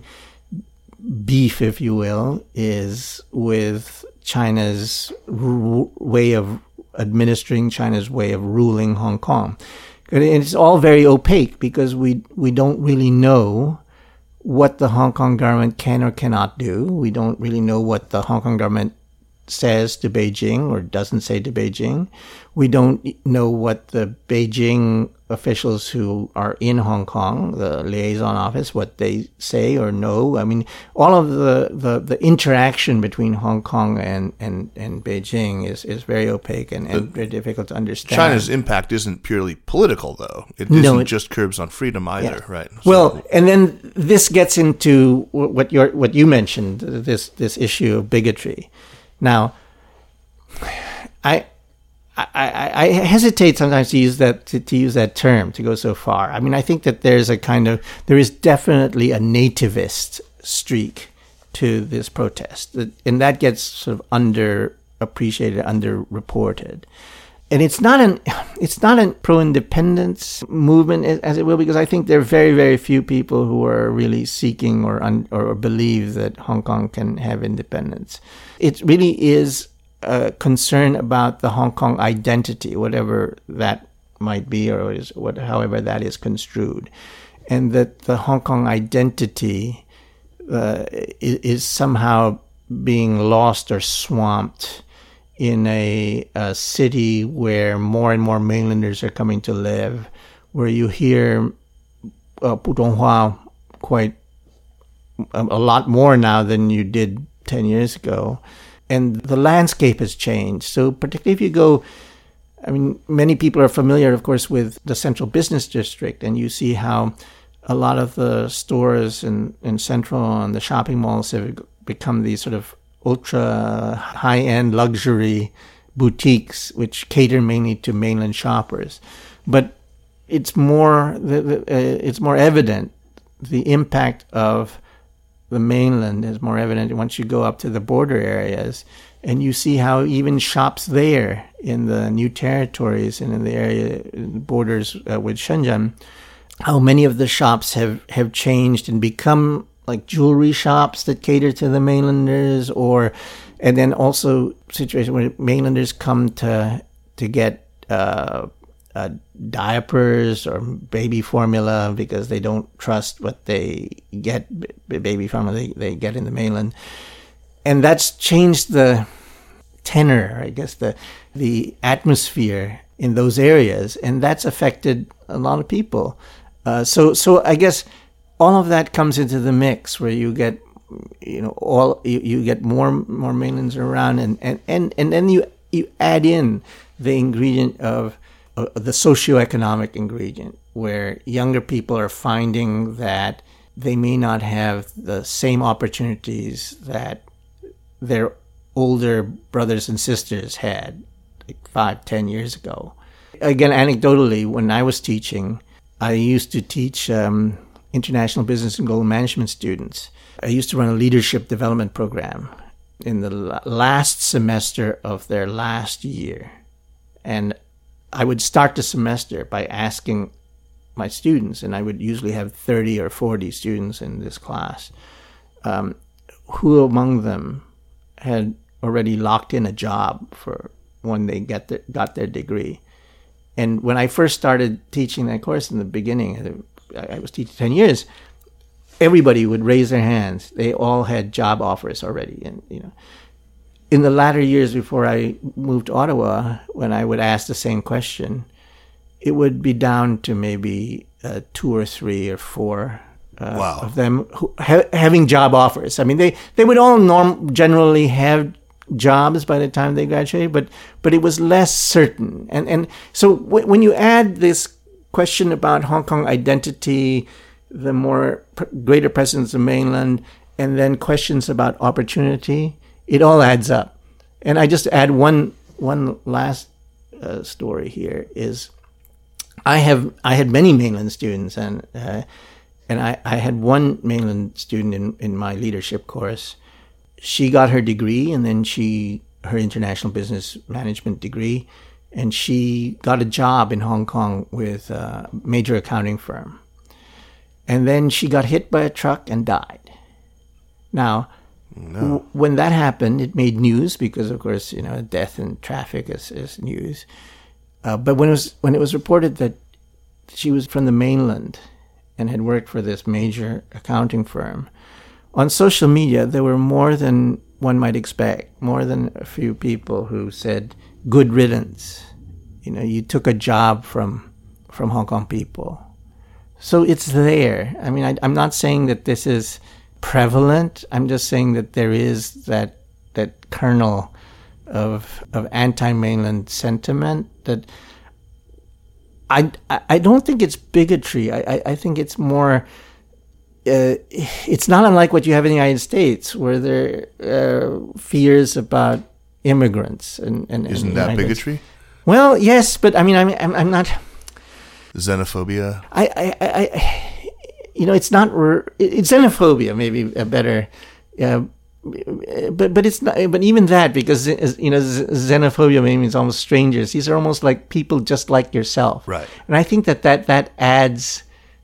Speaker 3: beef, if you will, is with China's r- way of administering, China's way of ruling Hong Kong. And it's all very opaque because we, we don't really know what the Hong Kong government can or cannot do. We don't really know what the Hong Kong government says to Beijing or doesn't say to Beijing. We don't know what the Beijing officials who are in Hong Kong, the liaison office, what they say or know. I mean, all of the, the, the interaction between Hong Kong and, and, and Beijing is, is very opaque and, and very difficult to understand.
Speaker 2: China's impact isn't purely political, though. It isn't
Speaker 3: no, it,
Speaker 2: just curbs on freedom either, yeah. right? So,
Speaker 3: well, and then this gets into what you're, what you mentioned, this, this issue of bigotry. Now, I, I, I hesitate sometimes to use that to, to use that term, to go so far. I mean, I think that there's a kind of there is definitely a nativist streak to this protest, and that gets sort of underappreciated, underreported. And it's not an it's not a pro-independence movement, as it will, because I think there are very, very few people who are really seeking or un, or believe that Hong Kong can have independence. It really is a concern about the Hong Kong identity, whatever that might be, or is what, however that is construed, and that the Hong Kong identity uh, is, is somehow being lost or swamped in a, a city where more and more mainlanders are coming to live, where you hear uh, Putonghua quite a, a lot more now than you did ten years ago. And the landscape has changed. So particularly if you go, I mean, many people are familiar, of course, with the Central Business District, and you see how a lot of the stores in, in Central and the shopping malls have become these sort of ultra high-end luxury boutiques which cater mainly to mainland shoppers. But it's more uh, it's more evident, the impact of the mainland is more evident once you go up to the border areas, and you see how even shops there in the new territories and in the area borders uh, with Shenzhen, how many of the shops have, have changed and become like jewelry shops that cater to the mainlanders, or, and then also situation where mainlanders come to to get uh, uh, diapers or baby formula because they don't trust what they get, b- baby formula they, they get in the mainland. And that's changed the tenor, I guess, the the atmosphere in those areas, and that's affected a lot of people. Uh, so, so I guess all of that comes into the mix, where you get, you know, all you, you get more more mainlands around, and, and, and, and then you you add in the ingredient of uh, the socioeconomic ingredient, where younger people are finding that they may not have the same opportunities that their older brothers and sisters had like five, ten years ago. Again, anecdotally, when I was teaching, I used to teach um, international business and global management students. I used to run a leadership development program in the last semester of their last year. And I would start the semester by asking my students, and I would usually have thirty or forty students in this class, um, who among them had already locked in a job for when they get the, got their degree. And when I first started teaching that course in the beginning, I was teaching ten years, everybody would raise their hands. They all had job offers already. And, you know, in the latter years before I moved to Ottawa, when I would ask the same question, it would be down to maybe uh, two or three or four uh,
Speaker 2: wow.
Speaker 3: of them who, ha- having job offers. I mean, they, they would all norm- generally have jobs by the time they graduated, but but it was less certain. And and so w- when you add this question about Hong Kong identity, the more pr- greater presence of mainland, and then questions about opportunity, it all adds up. And I just add one one last uh, story here is I have I had many mainland students, and uh, and I, I had one mainland student in, in my leadership course. She got her degree, and then she her international business management degree, and she got a job in Hong Kong with a major accounting firm. And then she got hit by a truck and died. Now, no. w- when that happened, it made news because, of course, you know, death in traffic is, is news. Uh, but when it was when it was reported that she was from the mainland and had worked for this major accounting firm, on social media, there were more than one might expect, more than a few people who said, good riddance. You know, you took a job from from Hong Kong people. So it's there. I mean, I, I'm not saying that this is prevalent. I'm just saying that there is that that kernel of of anti-mainland sentiment that I, I don't think it's bigotry. I, I, I think it's more... Uh, it's not unlike what you have in the United States, where there are uh, fears about immigrants. And, and
Speaker 2: Isn't
Speaker 3: and
Speaker 2: that
Speaker 3: migrants.
Speaker 2: bigotry?
Speaker 3: Well, yes, but I mean, I'm, I'm, I'm not...
Speaker 2: Xenophobia?
Speaker 3: I, I, I, you know, it's not... It's xenophobia, maybe a better... Uh, but but it's not. But even that, because you know, xenophobia means almost strangers. These are almost like people just like yourself,
Speaker 2: right?
Speaker 3: And I think that that, that adds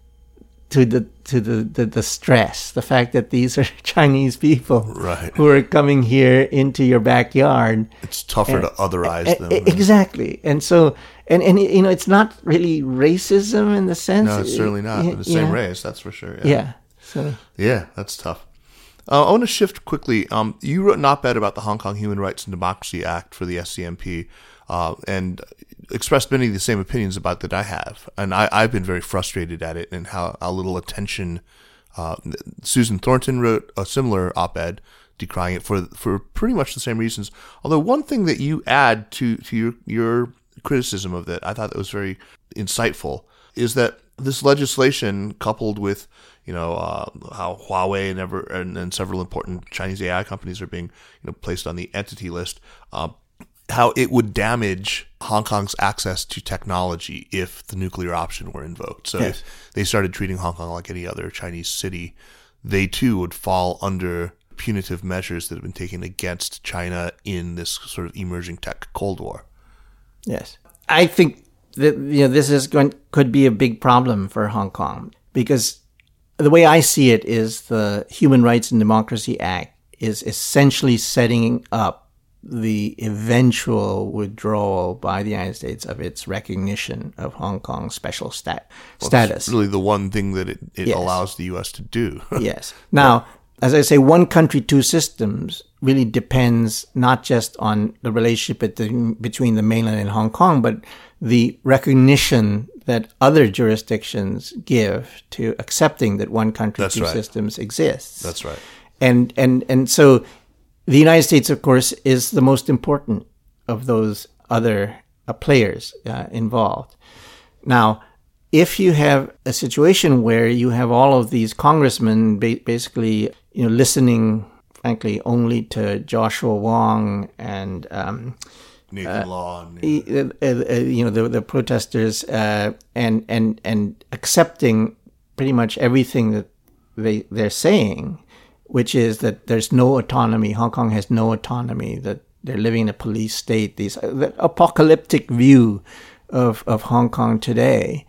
Speaker 3: to the to the, the, the stress, the fact that these are Chinese people,
Speaker 2: right,
Speaker 3: who are coming here into your backyard.
Speaker 2: It's tougher and, to otherize
Speaker 3: and,
Speaker 2: them,
Speaker 3: exactly. And so, and and you know, it's not really racism in the sense.
Speaker 2: No, it's certainly not.
Speaker 3: Yeah,
Speaker 2: the same
Speaker 3: yeah.
Speaker 2: race, that's for sure.
Speaker 3: Yeah. yeah so
Speaker 2: yeah, that's tough. Uh, I want to shift quickly. Um, you wrote an op-ed about the Hong Kong Human Rights and Democracy Act for the S C M P, uh, and expressed many of the same opinions about that I have. And I, I've been very frustrated at it and how, how little attention. Uh, Susan Thornton wrote a similar op-ed decrying it for for pretty much the same reasons. Although one thing that you add to, to your, your criticism of that, I thought that was very insightful, is that this legislation, coupled with you know uh, how Huawei and, ever, and and several important Chinese A I companies are being you know placed on the entity list, uh, how it would damage Hong Kong's access to technology if the nuclear option were invoked. So
Speaker 3: yes.
Speaker 2: if they started treating Hong Kong like any other Chinese city, they too would fall under punitive measures that have been taken against China in this sort of emerging tech Cold War.
Speaker 3: Yes, I think that you know this is going could be a big problem for Hong Kong, because the way I see it is the Human Rights and Democracy Act is essentially setting up the eventual withdrawal by the United States of its recognition of Hong Kong's special stat-
Speaker 2: well,
Speaker 3: status.
Speaker 2: It's really the one thing that it, it
Speaker 3: yes.
Speaker 2: allows the U S to do.
Speaker 3: Yes. Now, as I say, one country, two systems really depends not just on the relationship between, between the mainland and Hong Kong, but the recognition that other jurisdictions give to accepting that one country,
Speaker 2: That's
Speaker 3: two
Speaker 2: right.
Speaker 3: systems exists.
Speaker 2: That's right.
Speaker 3: And and and so the United States, of course, is the most important of those other uh, players uh, involved. Now, if you have a situation where you have all of these congressmen ba- basically, you know, listening, frankly, only to Joshua Wong and um,
Speaker 2: Nathan
Speaker 3: uh,
Speaker 2: Law, and,
Speaker 3: uh, uh, uh, you know, the the protesters, uh, and and and accepting pretty much everything that they they're saying, which is that there's no autonomy. Hong Kong has no autonomy. That they're living in a police state. These the apocalyptic view of of Hong Kong today.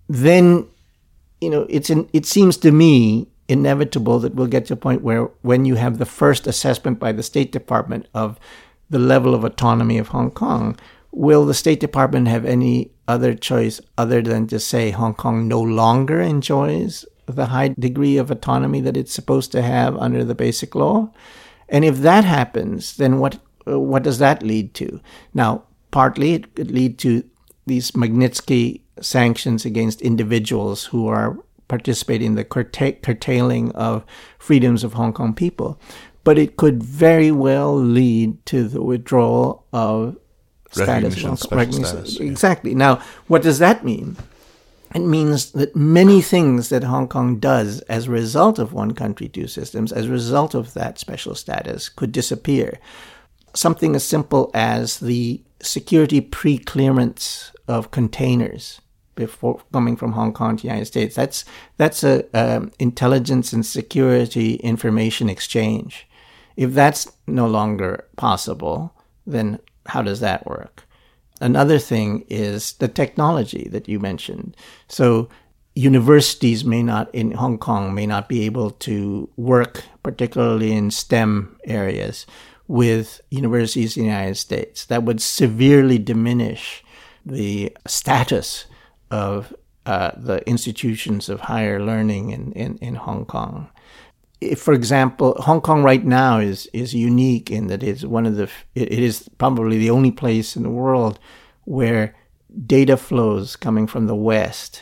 Speaker 3: Then, you know, it's in, it seems to me inevitable that we'll get to a point where when you have the first assessment by the State Department of the level of autonomy of Hong Kong, will the State Department have any other choice other than to say Hong Kong no longer enjoys the high degree of autonomy that it's supposed to have under the Basic Law? And if that happens, then what uh, what does that lead to? Now, partly it could lead to these Magnitsky sanctions against individuals who are participating in the curta- curtailing of freedoms of Hong Kong people. But it could very well lead to the withdrawal of status.
Speaker 2: Recognition,
Speaker 3: Of
Speaker 2: special status, yeah.
Speaker 3: Exactly. Now, what does that mean? It means that many things that Hong Kong does as a result of one country, two systems, as a result of that special status, could disappear. Something as simple as the security pre-clearance of containers before coming from Hong Kong to the United States. That's that's a um, intelligence and security information exchange. If that's no longer possible, then how does that work? Another thing is the technology that you mentioned. So universities may not, in Hong Kong, may not be able to work, particularly in STEM areas, with universities in the United States. That would severely diminish the status of uh, the institutions of higher learning in, in, in Hong Kong. If, for example, Hong Kong right now is, is unique in that it's one of the, it, it is probably the only place in the world where data flows coming from the West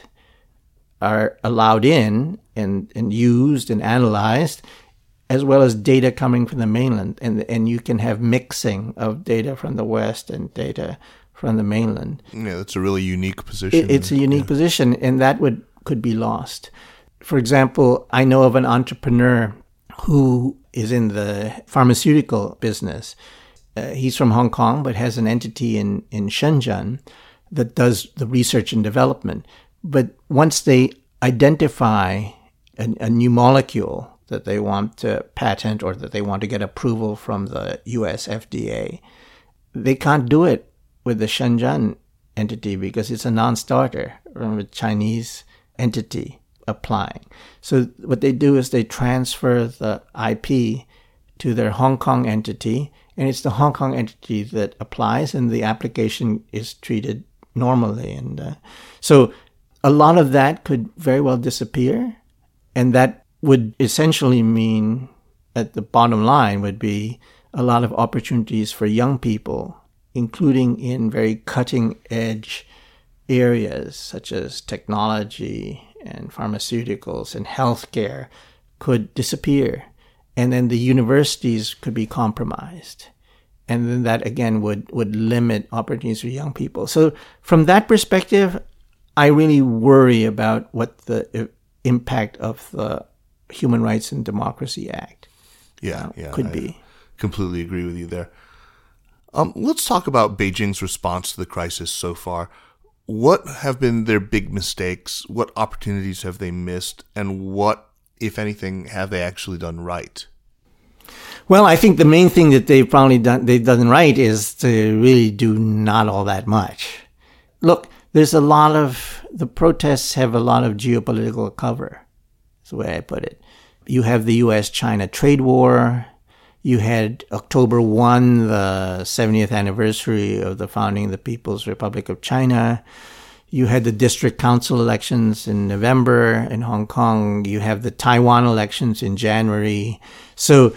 Speaker 3: are allowed in and, and used and analyzed, as well as data coming from the mainland. And, and you can have mixing of data from the West and data from the mainland.
Speaker 2: Yeah, that's a really unique position.
Speaker 3: It, it's a unique yeah. position, and that would could be lost. For example, I know of an entrepreneur who is in the pharmaceutical business. Uh, he's from Hong Kong, but has an entity in, in Shenzhen that does the research and development. But once they identify a, a new molecule that they want to patent or that they want to get approval from the U S F D A. They can't do it with the Shenzhen entity because it's a non-starter from a Chinese entity applying. So what they do is they transfer the I P to their Hong Kong entity, and it's the Hong Kong entity that applies, and the application is treated normally. And uh, so a lot of that could very well disappear, and that would essentially mean, at the bottom line, would be a lot of opportunities for young people, including in very cutting-edge areas such as technology and pharmaceuticals and healthcare, could disappear. And then the universities could be compromised. And then that, again, would, would limit opportunities for young people. So from that perspective, I really worry about what the impact of the Human Rights and Democracy Act
Speaker 2: yeah,
Speaker 3: uh,
Speaker 2: yeah,
Speaker 3: could
Speaker 2: I
Speaker 3: be.
Speaker 2: Completely agree with you there. Um, let's talk about Beijing's response to the crisis so far. What have been their big mistakes? What opportunities have they missed? And what, if anything, have they actually done right?
Speaker 3: Well, I think the main thing that they've probably done they've done right is to really do not all that much. Look, there's a lot of the protests have a lot of geopolitical cover. That's the way I put it. You have the U S China trade war. You had October first, the seventieth anniversary of the founding of the People's Republic of China. You had the district council elections in November in Hong Kong. You have the Taiwan elections in January. So,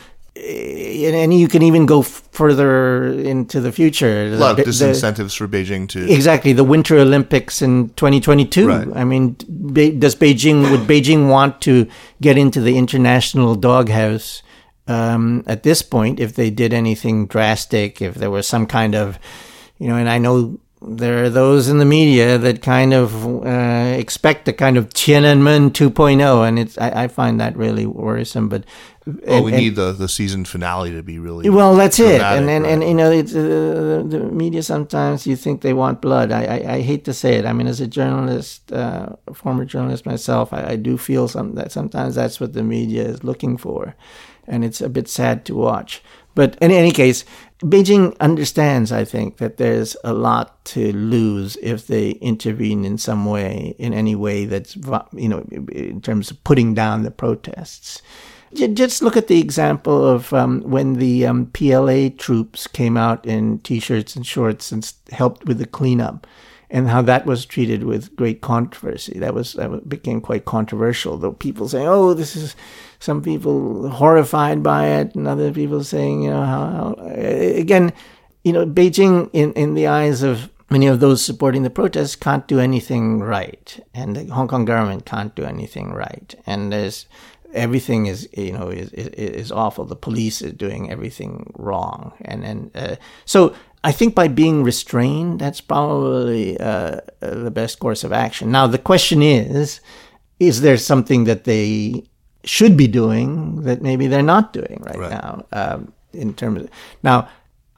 Speaker 3: and you can even go further into the future.
Speaker 2: A lot of
Speaker 3: the,
Speaker 2: disincentives the, for Beijing to...
Speaker 3: Exactly. The Winter Olympics in twenty twenty-two.
Speaker 2: Right.
Speaker 3: I mean, does Beijing, would Beijing want to get into the international doghouse um, at this point if they did anything drastic, if there was some kind of, you know, and I know there are those in the media that kind of uh, expect a kind of Tiananmen two point oh, and it's I, I find that really worrisome. But
Speaker 2: well,
Speaker 3: and,
Speaker 2: we
Speaker 3: and,
Speaker 2: need the, the season finale to be really
Speaker 3: well. That's it, and and,
Speaker 2: right?
Speaker 3: and you know, it's, uh, the media sometimes you think they want blood. I, I, I hate to say it. I mean, as a journalist, uh, a former journalist myself, I, I do feel some that sometimes that's what the media is looking for, and it's a bit sad to watch. But in any case, Beijing understands, I think, that there's a lot to lose if they intervene in some way, in any way that's, you know, in terms of putting down the protests. Just look at the example of um, when the um, P L A troops came out in T-shirts and shorts and helped with the cleanup, and how that was treated with great controversy. That was that became quite controversial. Though people saying, "Oh, this is," some people horrified by it, and other people saying, "You know, how, how again, you know, Beijing, in in the eyes of many of those supporting the protests, can't do anything right, and the Hong Kong government can't do anything right, and there's." Everything is, you know, is, is is awful. The police is doing everything wrong, and and uh, so I think by being restrained, that's probably uh, the best course of action. Now the question is, is there something that they should be doing that maybe they're not doing right, right. now? Um, in terms of now,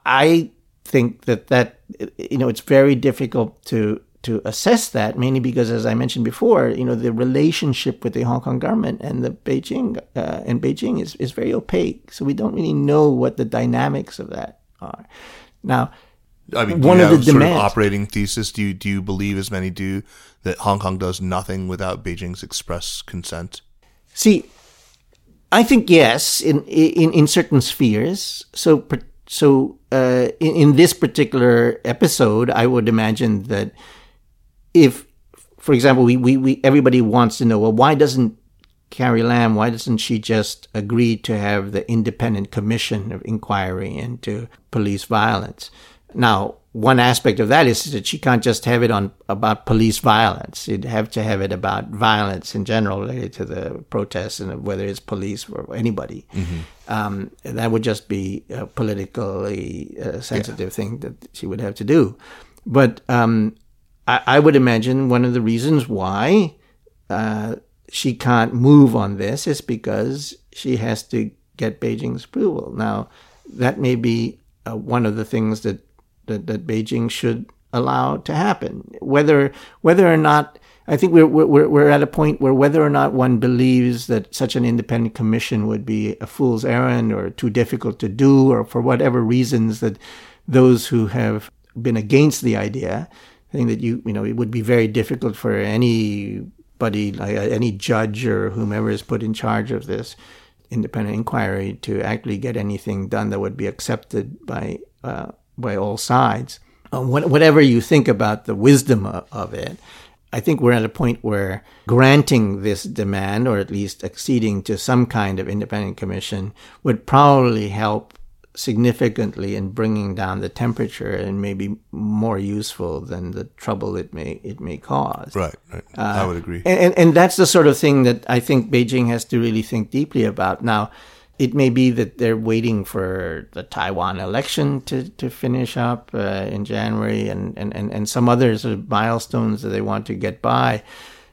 Speaker 3: I think that that you know it's very difficult to. to assess that, mainly because, as I mentioned before, you know, the relationship with the Hong Kong government and the Beijing uh, and Beijing is, is very opaque. So we don't really know what the dynamics of that are. Now,
Speaker 2: I mean, do
Speaker 3: one
Speaker 2: you
Speaker 3: of
Speaker 2: have
Speaker 3: the
Speaker 2: sort
Speaker 3: demands,
Speaker 2: of operating thesis? Do you do you believe, as many do, that Hong Kong does nothing without Beijing's express consent?
Speaker 3: See, I think yes, in in in certain spheres. So so uh, in, in this particular episode, I would imagine that. If, for example, we, we, we everybody wants to know, well, why doesn't Carrie Lam, why doesn't she just agree to have the independent commission of inquiry into police violence? Now, one aspect of that is that she can't just have it on about police violence. You'd have to have it about violence in general related to the protests and whether it's police or anybody. Mm-hmm. Um, that would just be a politically uh, sensitive yeah. thing that she would have to do. But um I would imagine one of the reasons why uh, she can't move on this is because she has to get Beijing's approval. Now, that may be uh, one of the things that, that, that Beijing should allow to happen. Whether whether or not, I think we're, we're, we're at a point where whether or not one believes that such an independent commission would be a fool's errand or too difficult to do, or for whatever reasons that those who have been against the idea think that you, you know, it would be very difficult for anybody, like any judge or whomever is put in charge of this independent inquiry to actually get anything done that would be accepted by uh, by all sides. Uh, whatever you think about the wisdom of, of it, I think we're at a point where granting this demand, or at least acceding to some kind of independent commission, would probably help significantly in bringing down the temperature and maybe more useful than the trouble it may it may cause.
Speaker 2: Right, right. Uh, I would agree.
Speaker 3: And, and and that's the sort of thing that I think Beijing has to really think deeply about. Now, it may be that they're waiting for the Taiwan election to, to finish up uh, in January and, and, and, and some other sort of milestones that they want to get by,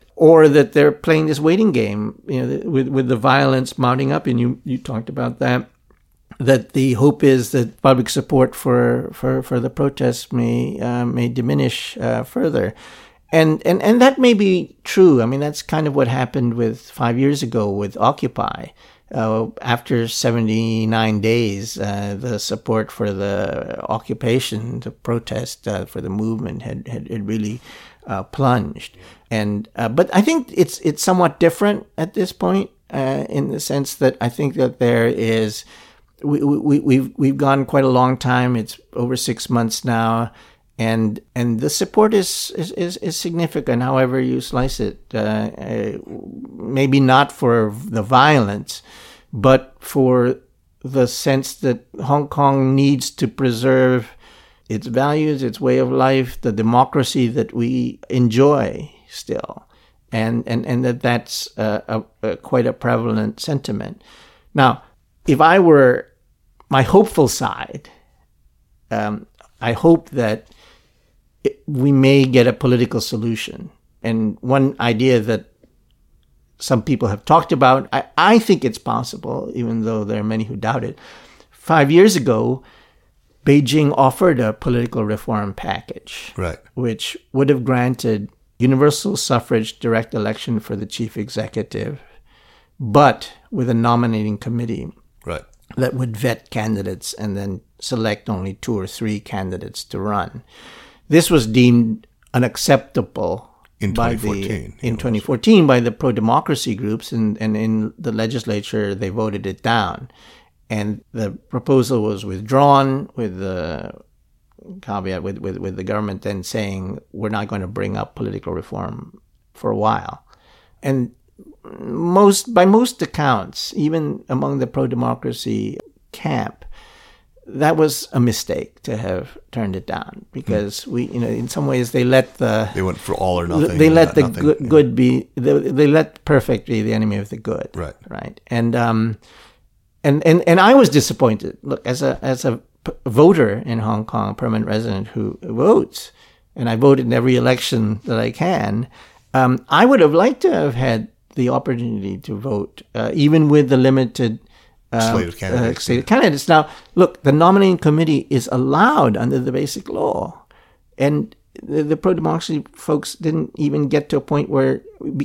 Speaker 3: or that they're playing this waiting game, you know, with, with the violence mounting up. And you, you talked about that, that the hope is that public support for, for, for the protests may uh, may diminish uh, further. And, and, and that may be true. I mean, that's kind of what happened with five years ago with Occupy. Uh, after seventy-nine days, uh, the support for the occupation, the protest uh, for the movement had, had, had really uh, plunged. And uh, but I think it's it's somewhat different at this point uh, in the sense that I think that there is we, we we've we've gone quite a long time. It's over six months now. And and the support is, is, is, is significant, however you slice it. Uh, uh, maybe not for the violence, but for the sense that Hong Kong needs to preserve its values, its way of life, the democracy that we enjoy still. And and, and that that's a, a, a quite a prevalent sentiment. Now, if I were my hopeful side, um, I hope that we may get a political solution. And one idea that some people have talked about, I, I think it's possible, even though there are many who doubt it. Five years ago, Beijing offered a political reform package,
Speaker 2: right,
Speaker 3: which would have granted universal suffrage direct election for the chief executive, but with a nominating committee,
Speaker 2: right,
Speaker 3: that would vet candidates and then select only two or three candidates to run. This was deemed unacceptable
Speaker 2: in
Speaker 3: by
Speaker 2: twenty fourteen.
Speaker 3: The, in twenty fourteen by the pro-democracy groups, and, and in the legislature they voted it down. And the proposal was withdrawn with the caveat with, with, with the government then saying we're not going to bring up political reform for a while. And most by most accounts, even among the pro-democracy camp, that was a mistake to have turned it down, because we, you know, in some ways they let the
Speaker 2: they went for all or nothing.
Speaker 3: They let the
Speaker 2: nothing,
Speaker 3: good,
Speaker 2: yeah.
Speaker 3: good be they, they let perfect be the enemy of the good.
Speaker 2: Right,
Speaker 3: right, and um, and and and I was disappointed. Look, as a as a p- voter in Hong Kong, a permanent resident who votes, and I voted in every election that I can. Um, I would have liked to have had the opportunity to vote, uh, even with the limited. Um,
Speaker 2: slate of candidates.
Speaker 3: Uh, slate of candidates. Now, look, the nominating committee is allowed under the basic law. And the, the pro-democracy folks didn't even get to a point where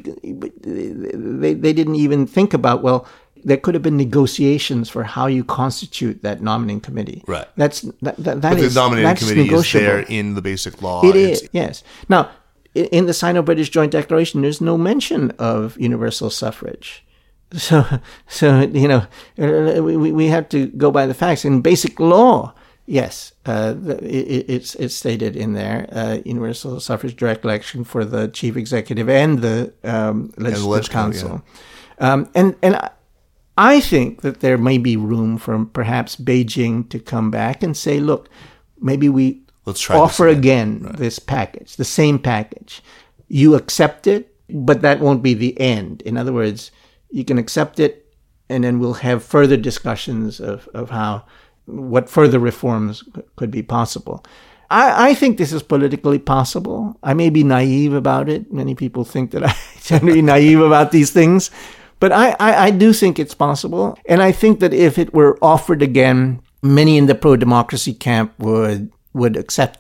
Speaker 3: they, they didn't even think about, well, there could have been negotiations for how you constitute that nominating committee.
Speaker 2: Right.
Speaker 3: That's, that, that, that
Speaker 2: but
Speaker 3: is,
Speaker 2: the nominating
Speaker 3: that's
Speaker 2: committee
Speaker 3: negotiable.
Speaker 2: is there in the basic law.
Speaker 3: It
Speaker 2: it's,
Speaker 3: is, yes. Now, in the Sino-British Joint Declaration, there's no mention of universal suffrage. So, so you know, we we have to go by the facts. In basic law, yes, uh, it, it's it's stated in there, uh, universal suffrage direct election for the chief executive and the um, legislative council. Yeah. Um, and and I think that there may be room for perhaps Beijing to come back and say, look, maybe we
Speaker 2: Let's try
Speaker 3: offer
Speaker 2: this
Speaker 3: again,
Speaker 2: again right.
Speaker 3: this package, the same package. You accept it, but that won't be the end. In other words, you can accept it, and then we'll have further discussions of, of how, what further reforms could be possible. I, I think this is politically possible. I may be naive about it. Many people think that I tend to be naive about these things. But I, I, I do think it's possible. And I think that if it were offered again, many in the pro-democracy camp would would accept it.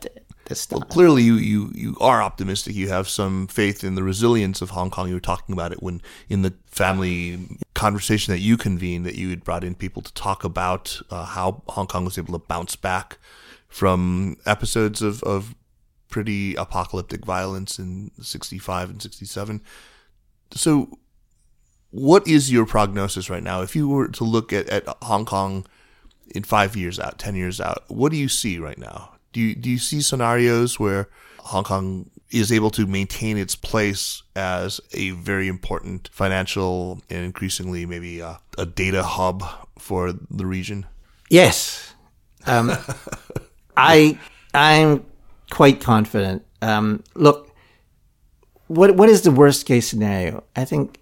Speaker 3: this time.
Speaker 2: Well, clearly, you, you, you are optimistic. You have some faith in the resilience of Hong Kong. You were talking about it when in the family conversation that you convened, that you had brought in people to talk about uh, how Hong Kong was able to bounce back from episodes of, of pretty apocalyptic violence in sixty-five and sixty-seven. So what is your prognosis right now? If you were to look at, at Hong Kong in five years out, ten years out, what do you see right now? Do you, do you see scenarios where Hong Kong is able to maintain its place as a very important financial and increasingly maybe a, a data hub for the region?
Speaker 3: Yes. Um, I, I'm quite confident. Um, look, what what is the worst case scenario? I think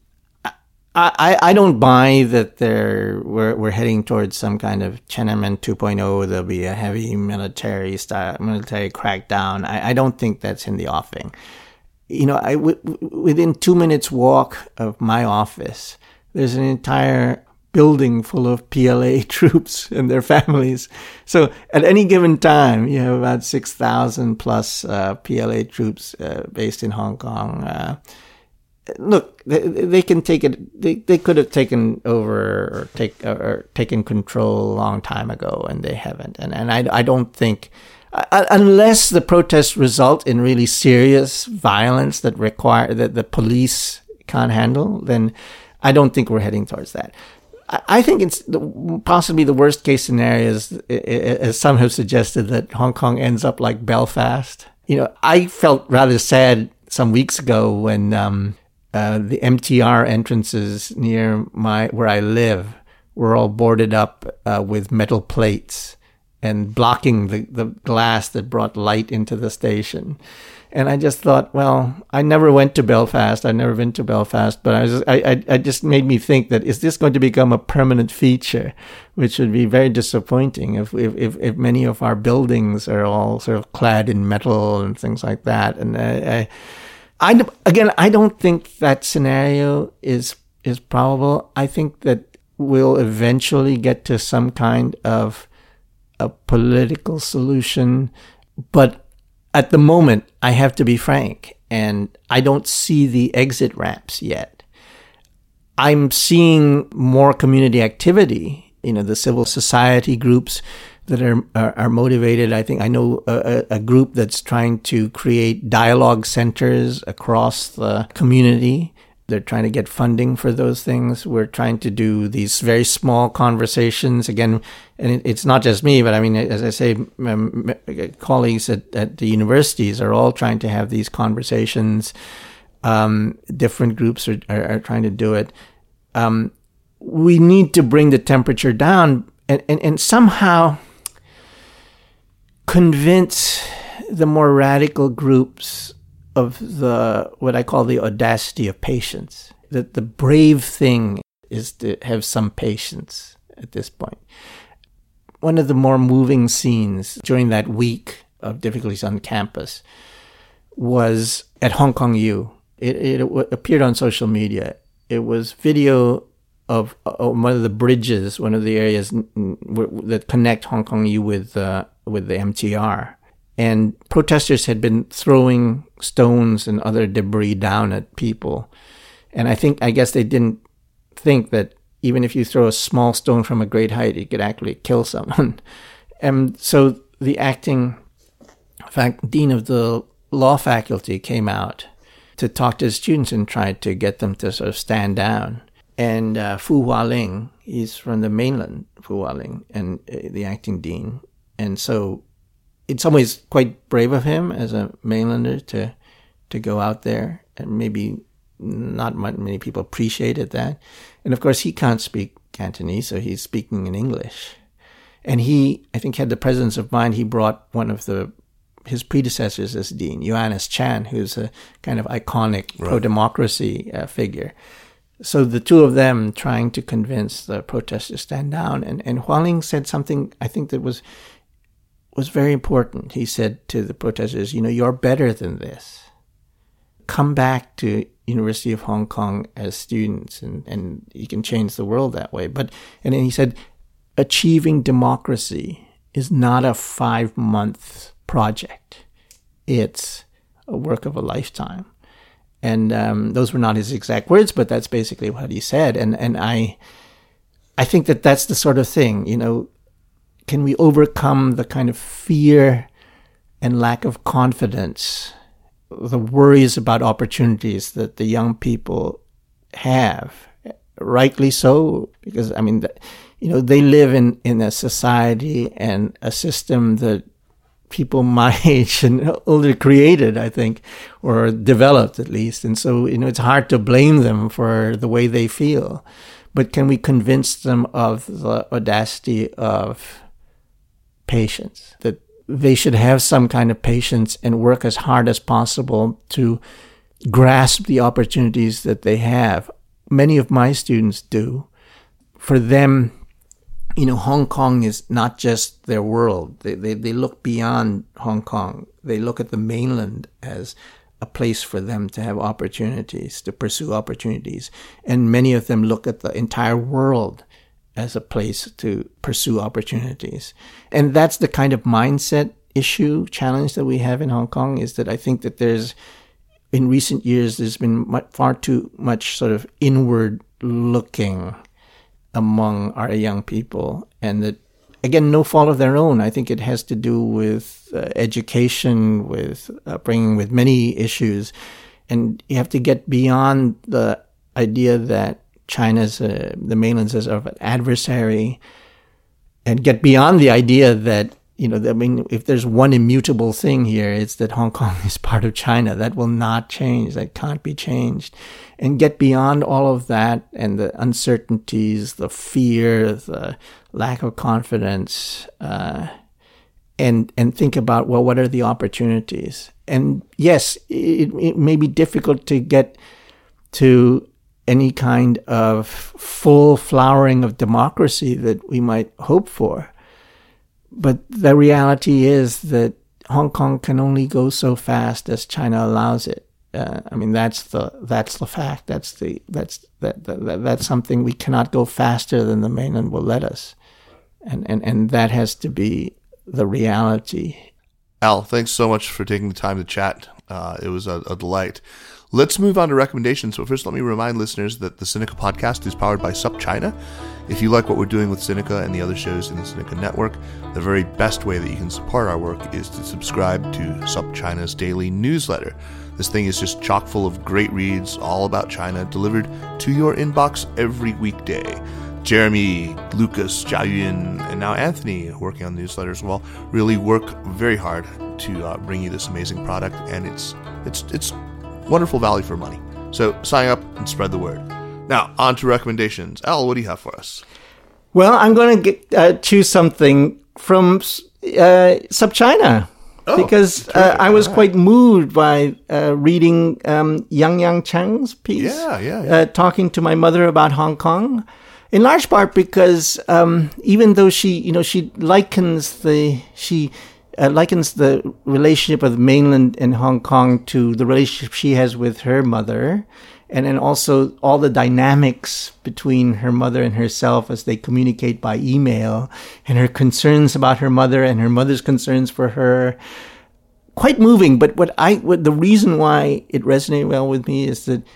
Speaker 3: I, I don't buy that they're we're we're heading towards some kind of Tiananmen two point oh. There'll be a heavy military style military crackdown. I, I don't think that's in the offing. You know, I w- within two minutes walk of my office, there's an entire building full of P L A troops and their families. So at any given time, you have about six thousand plus uh, P L A troops uh, based in Hong Kong. Uh, Look, they, they can take it. They, they could have taken over or take or taken control a long time ago, and they haven't. And and I, I don't think, uh, unless the protests result in really serious violence that require that the police can't handle, then I don't think we're heading towards that. I, I think it's the, possibly the worst case scenario is, as some have suggested, that Hong Kong ends up like Belfast. You know, I felt rather sad some weeks ago when. Um, Uh, the M T R entrances near my where I live were all boarded up uh, with metal plates and blocking the, the glass that brought light into the station. And I just thought, well, I never went to Belfast. I've never been to Belfast, but I was I, I I just made me think that is this going to become a permanent feature, which would be very disappointing if if if, if many of our buildings are all sort of clad in metal and things like that. And I. I I, again, I don't think that scenario is is probable. I think that we'll eventually get to some kind of a political solution. But at the moment, I have to be frank, and I don't see the exit ramps yet. I'm seeing more community activity, you know, the civil society groups that are, are are motivated. I think I know a, a group that's trying to create dialogue centers across the community. They're trying to get funding for those things. We're trying to do these very small conversations again, and it, it's not just me, but I mean, as I say, um, colleagues at, at the universities are all trying to have these conversations. Um, different groups are, are, are trying to do it. Um, we need to bring the temperature down, and and, and somehow convince the more radical groups of the what I call the audacity of patience. That the brave thing is to have some patience at this point. One of the more moving scenes during that week of difficulties on campus was at Hong Kong U. It, it appeared on social media. It was video of one of the bridges, one of the areas that connect Hong Kong U with uh, with the M T R. And protesters had been throwing stones and other debris down at people. And I think, I guess they didn't think that even if you throw a small stone from a great height, it could actually kill someone. And so the acting fact, dean of the law faculty came out to talk to the students and tried to get them to sort of stand down. And uh, Fu Hualing, he's from the mainland, Fu Hualing, and uh, the acting dean. And so in some ways quite brave of him as a mainlander to to go out there. And maybe not many people appreciated that. And of course, he can't speak Cantonese, so he's speaking in English. And he, I think, had the presence of mind. He brought one of the his predecessors as dean, Johannes Chan, who's a kind of iconic right. pro-democracy uh, figure. So the two of them trying to convince the protesters to stand down. And, and Hualing said something I think that was was very important. He said to the protesters, you know, you're better than this. Come back to University of Hong Kong as students, and, and you can change the world that way. But and then he said, achieving democracy is not a five-month project. It's a work of a lifetime. And um, those were not his exact words, but that's basically what he said. And and I, I think that that's the sort of thing, you know, can we overcome the kind of fear and lack of confidence, the worries about opportunities that the young people have, rightly so, because, I mean, you know, they live in, in a society and a system that people my age and older created, I think, or developed at least. And so, you know, it's hard to blame them for the way they feel. But can we convince them of the audacity of patience, that they should have some kind of patience and work as hard as possible to grasp the opportunities that they have? Many of my students do. For them, you know, Hong Kong is not just their world. They, they they look beyond Hong Kong. They look at the mainland as a place for them to have opportunities, to pursue opportunities. And many of them look at the entire world as a place to pursue opportunities. And that's the kind of mindset issue, challenge that we have in Hong Kong, is that I think that there's, in recent years, there's been far too much sort of inward looking among our young people, and that, again, no fault of their own. I think it has to do with uh, education, with upbringing, with many issues. And you have to get beyond the idea that China's, uh, the mainland's as of an adversary, and get beyond the idea that, you know, I mean, if there's one immutable thing here, it's that Hong Kong is part of China. That will not change. That can't be changed. And get beyond all of that and the uncertainties, the fear, the lack of confidence, uh, and and think about, well, what are the opportunities? And yes, it, it may be difficult to get to any kind of full flowering of democracy that we might hope for. But the reality is that Hong Kong can only go so fast as China allows it. Uh, I mean, that's the that's the fact. That's the that's that, that that's something we cannot go faster than the mainland will let us, and and and that has to be the reality.
Speaker 2: Al, thanks so much for taking the time to chat. Uh, it was a, a delight. Let's move on to recommendations. But first, let me remind listeners that the Sinica podcast is powered by SupChina. If you like what we're doing with Sinica and the other shows in the Sinica network, the very best way that you can support our work is to subscribe to SupChina's daily newsletter. This thing is just chock full of great reads all about China, delivered to your inbox every weekday. Jeremy, Lucas, Jiayun, and now Anthony, working on the newsletter as well, really work very hard to uh, bring you this amazing product, and it's it's it's wonderful value for money. So sign up and spread the word. Now, on to recommendations. Al, what do you have for us?
Speaker 3: Well, I'm going to uh, choose something from uh, SupChina. Oh, because uh, I was quite moved by uh, reading um, Yang Yang Chang's piece,
Speaker 2: yeah, yeah, yeah.
Speaker 3: Uh, talking to my mother about Hong Kong, in large part because um, even though she, you know, she likens the she uh, likens the relationship of mainland and Hong Kong to the relationship she has with her mother, and then also all the dynamics between her mother and herself as they communicate by email, and her concerns about her mother and her mother's concerns for her. Quite moving. But what I, what the reason why it resonated well with me is that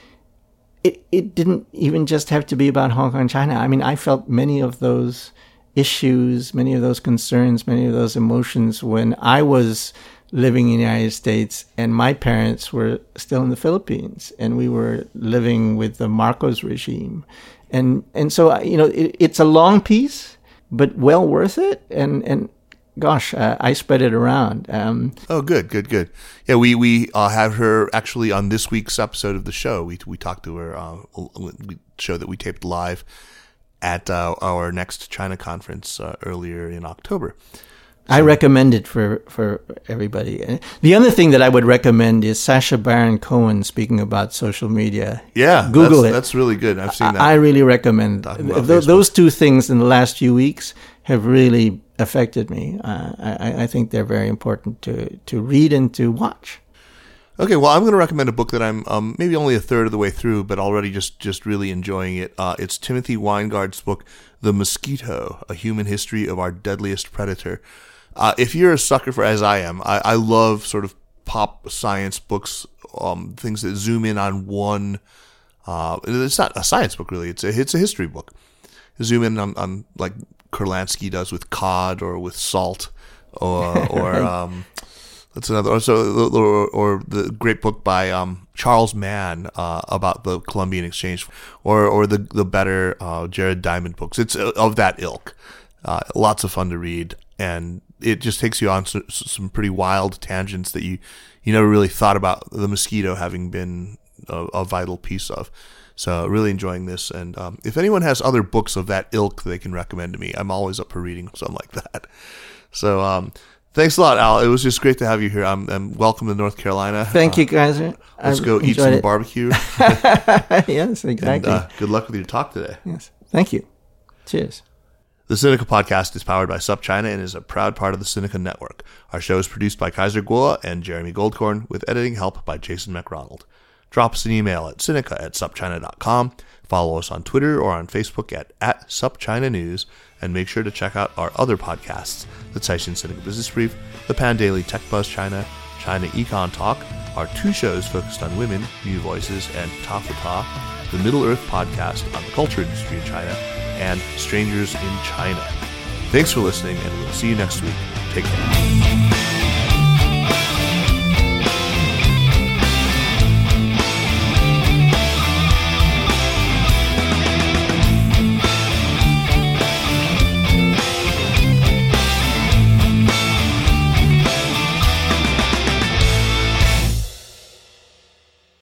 Speaker 3: it, it didn't even just have to be about Hong Kong, China. I mean, I felt many of those issues, many of those concerns, many of those emotions when I was living in the United States and my parents were still in the Philippines and we were living with the Marcos regime. And and so, you know, it, it's a long piece, but well worth it. And, and gosh, uh, I spread it around. Um,
Speaker 2: oh, good, good, good. Yeah, we, we uh, have her actually on this week's episode of the show. We we talked to her, uh, we show that we taped live at uh, our next China conference uh, earlier in October.
Speaker 3: So. I recommend it for, for everybody. The other thing that I would recommend is Sacha Baron Cohen speaking about social media.
Speaker 2: Yeah,
Speaker 3: Google
Speaker 2: that's,
Speaker 3: it.
Speaker 2: That's really good. I've seen that.
Speaker 3: I really recommend Th- those two things in the last few weeks have really affected me. Uh, I, I think they're very important to, to read and to watch.
Speaker 2: Okay, well, I'm going to recommend a book that I'm um, maybe only a third of the way through, but already just, just really enjoying it. Uh, it's Timothy Weingard's book, The Mosquito, A Human History of Our Deadliest Predator. Uh, if you're a sucker for, as I am, I, I love sort of pop science books, um, things that zoom in on one. Uh, it's not a science book really; it's a it's a history book. Zoom in on, on like Kurlansky does with cod or with salt, or or um, that's another. Or, so, or, or the great book by um, Charles Mann uh, about the Columbian Exchange, or or the the better uh, Jared Diamond books. It's of that ilk. Uh, lots of fun to read, and it just takes you on some, some pretty wild tangents that you you never really thought about the mosquito having been a, a vital piece of. So really enjoying this, and um, if anyone has other books of that ilk they can recommend to me, I'm always up for reading something like that. So um, thanks a lot, Al. It was just great to have you here. I'm, I'm welcome to North Carolina.
Speaker 3: Thank uh, you, guys.
Speaker 2: Let's
Speaker 3: I've
Speaker 2: go eat some
Speaker 3: it.
Speaker 2: barbecue.
Speaker 3: Yes, exactly.
Speaker 2: And, uh, good luck with your talk today.
Speaker 3: Yes, thank you. Cheers.
Speaker 2: The Sinica Podcast is powered by SupChina and is a proud part of the Sinica Network. Our show is produced by Kaiser Kuo and Jeremy Goldkorn, with editing help by Jason McRonald. Drop us an email at sinica at supchina dot com. Follow us on Twitter or on Facebook at, at SupChinaNews, and make sure to check out our other podcasts, the Caixin Sinica Business Brief, the Pan Daily Tech Buzz China, China Econ Talk, our two shows focused on women, New Voices, and Ta For Ta, the Middle Earth Podcast on the culture industry in China, and Strangers in China. Thanks for listening, and we'll see you next week. Take care.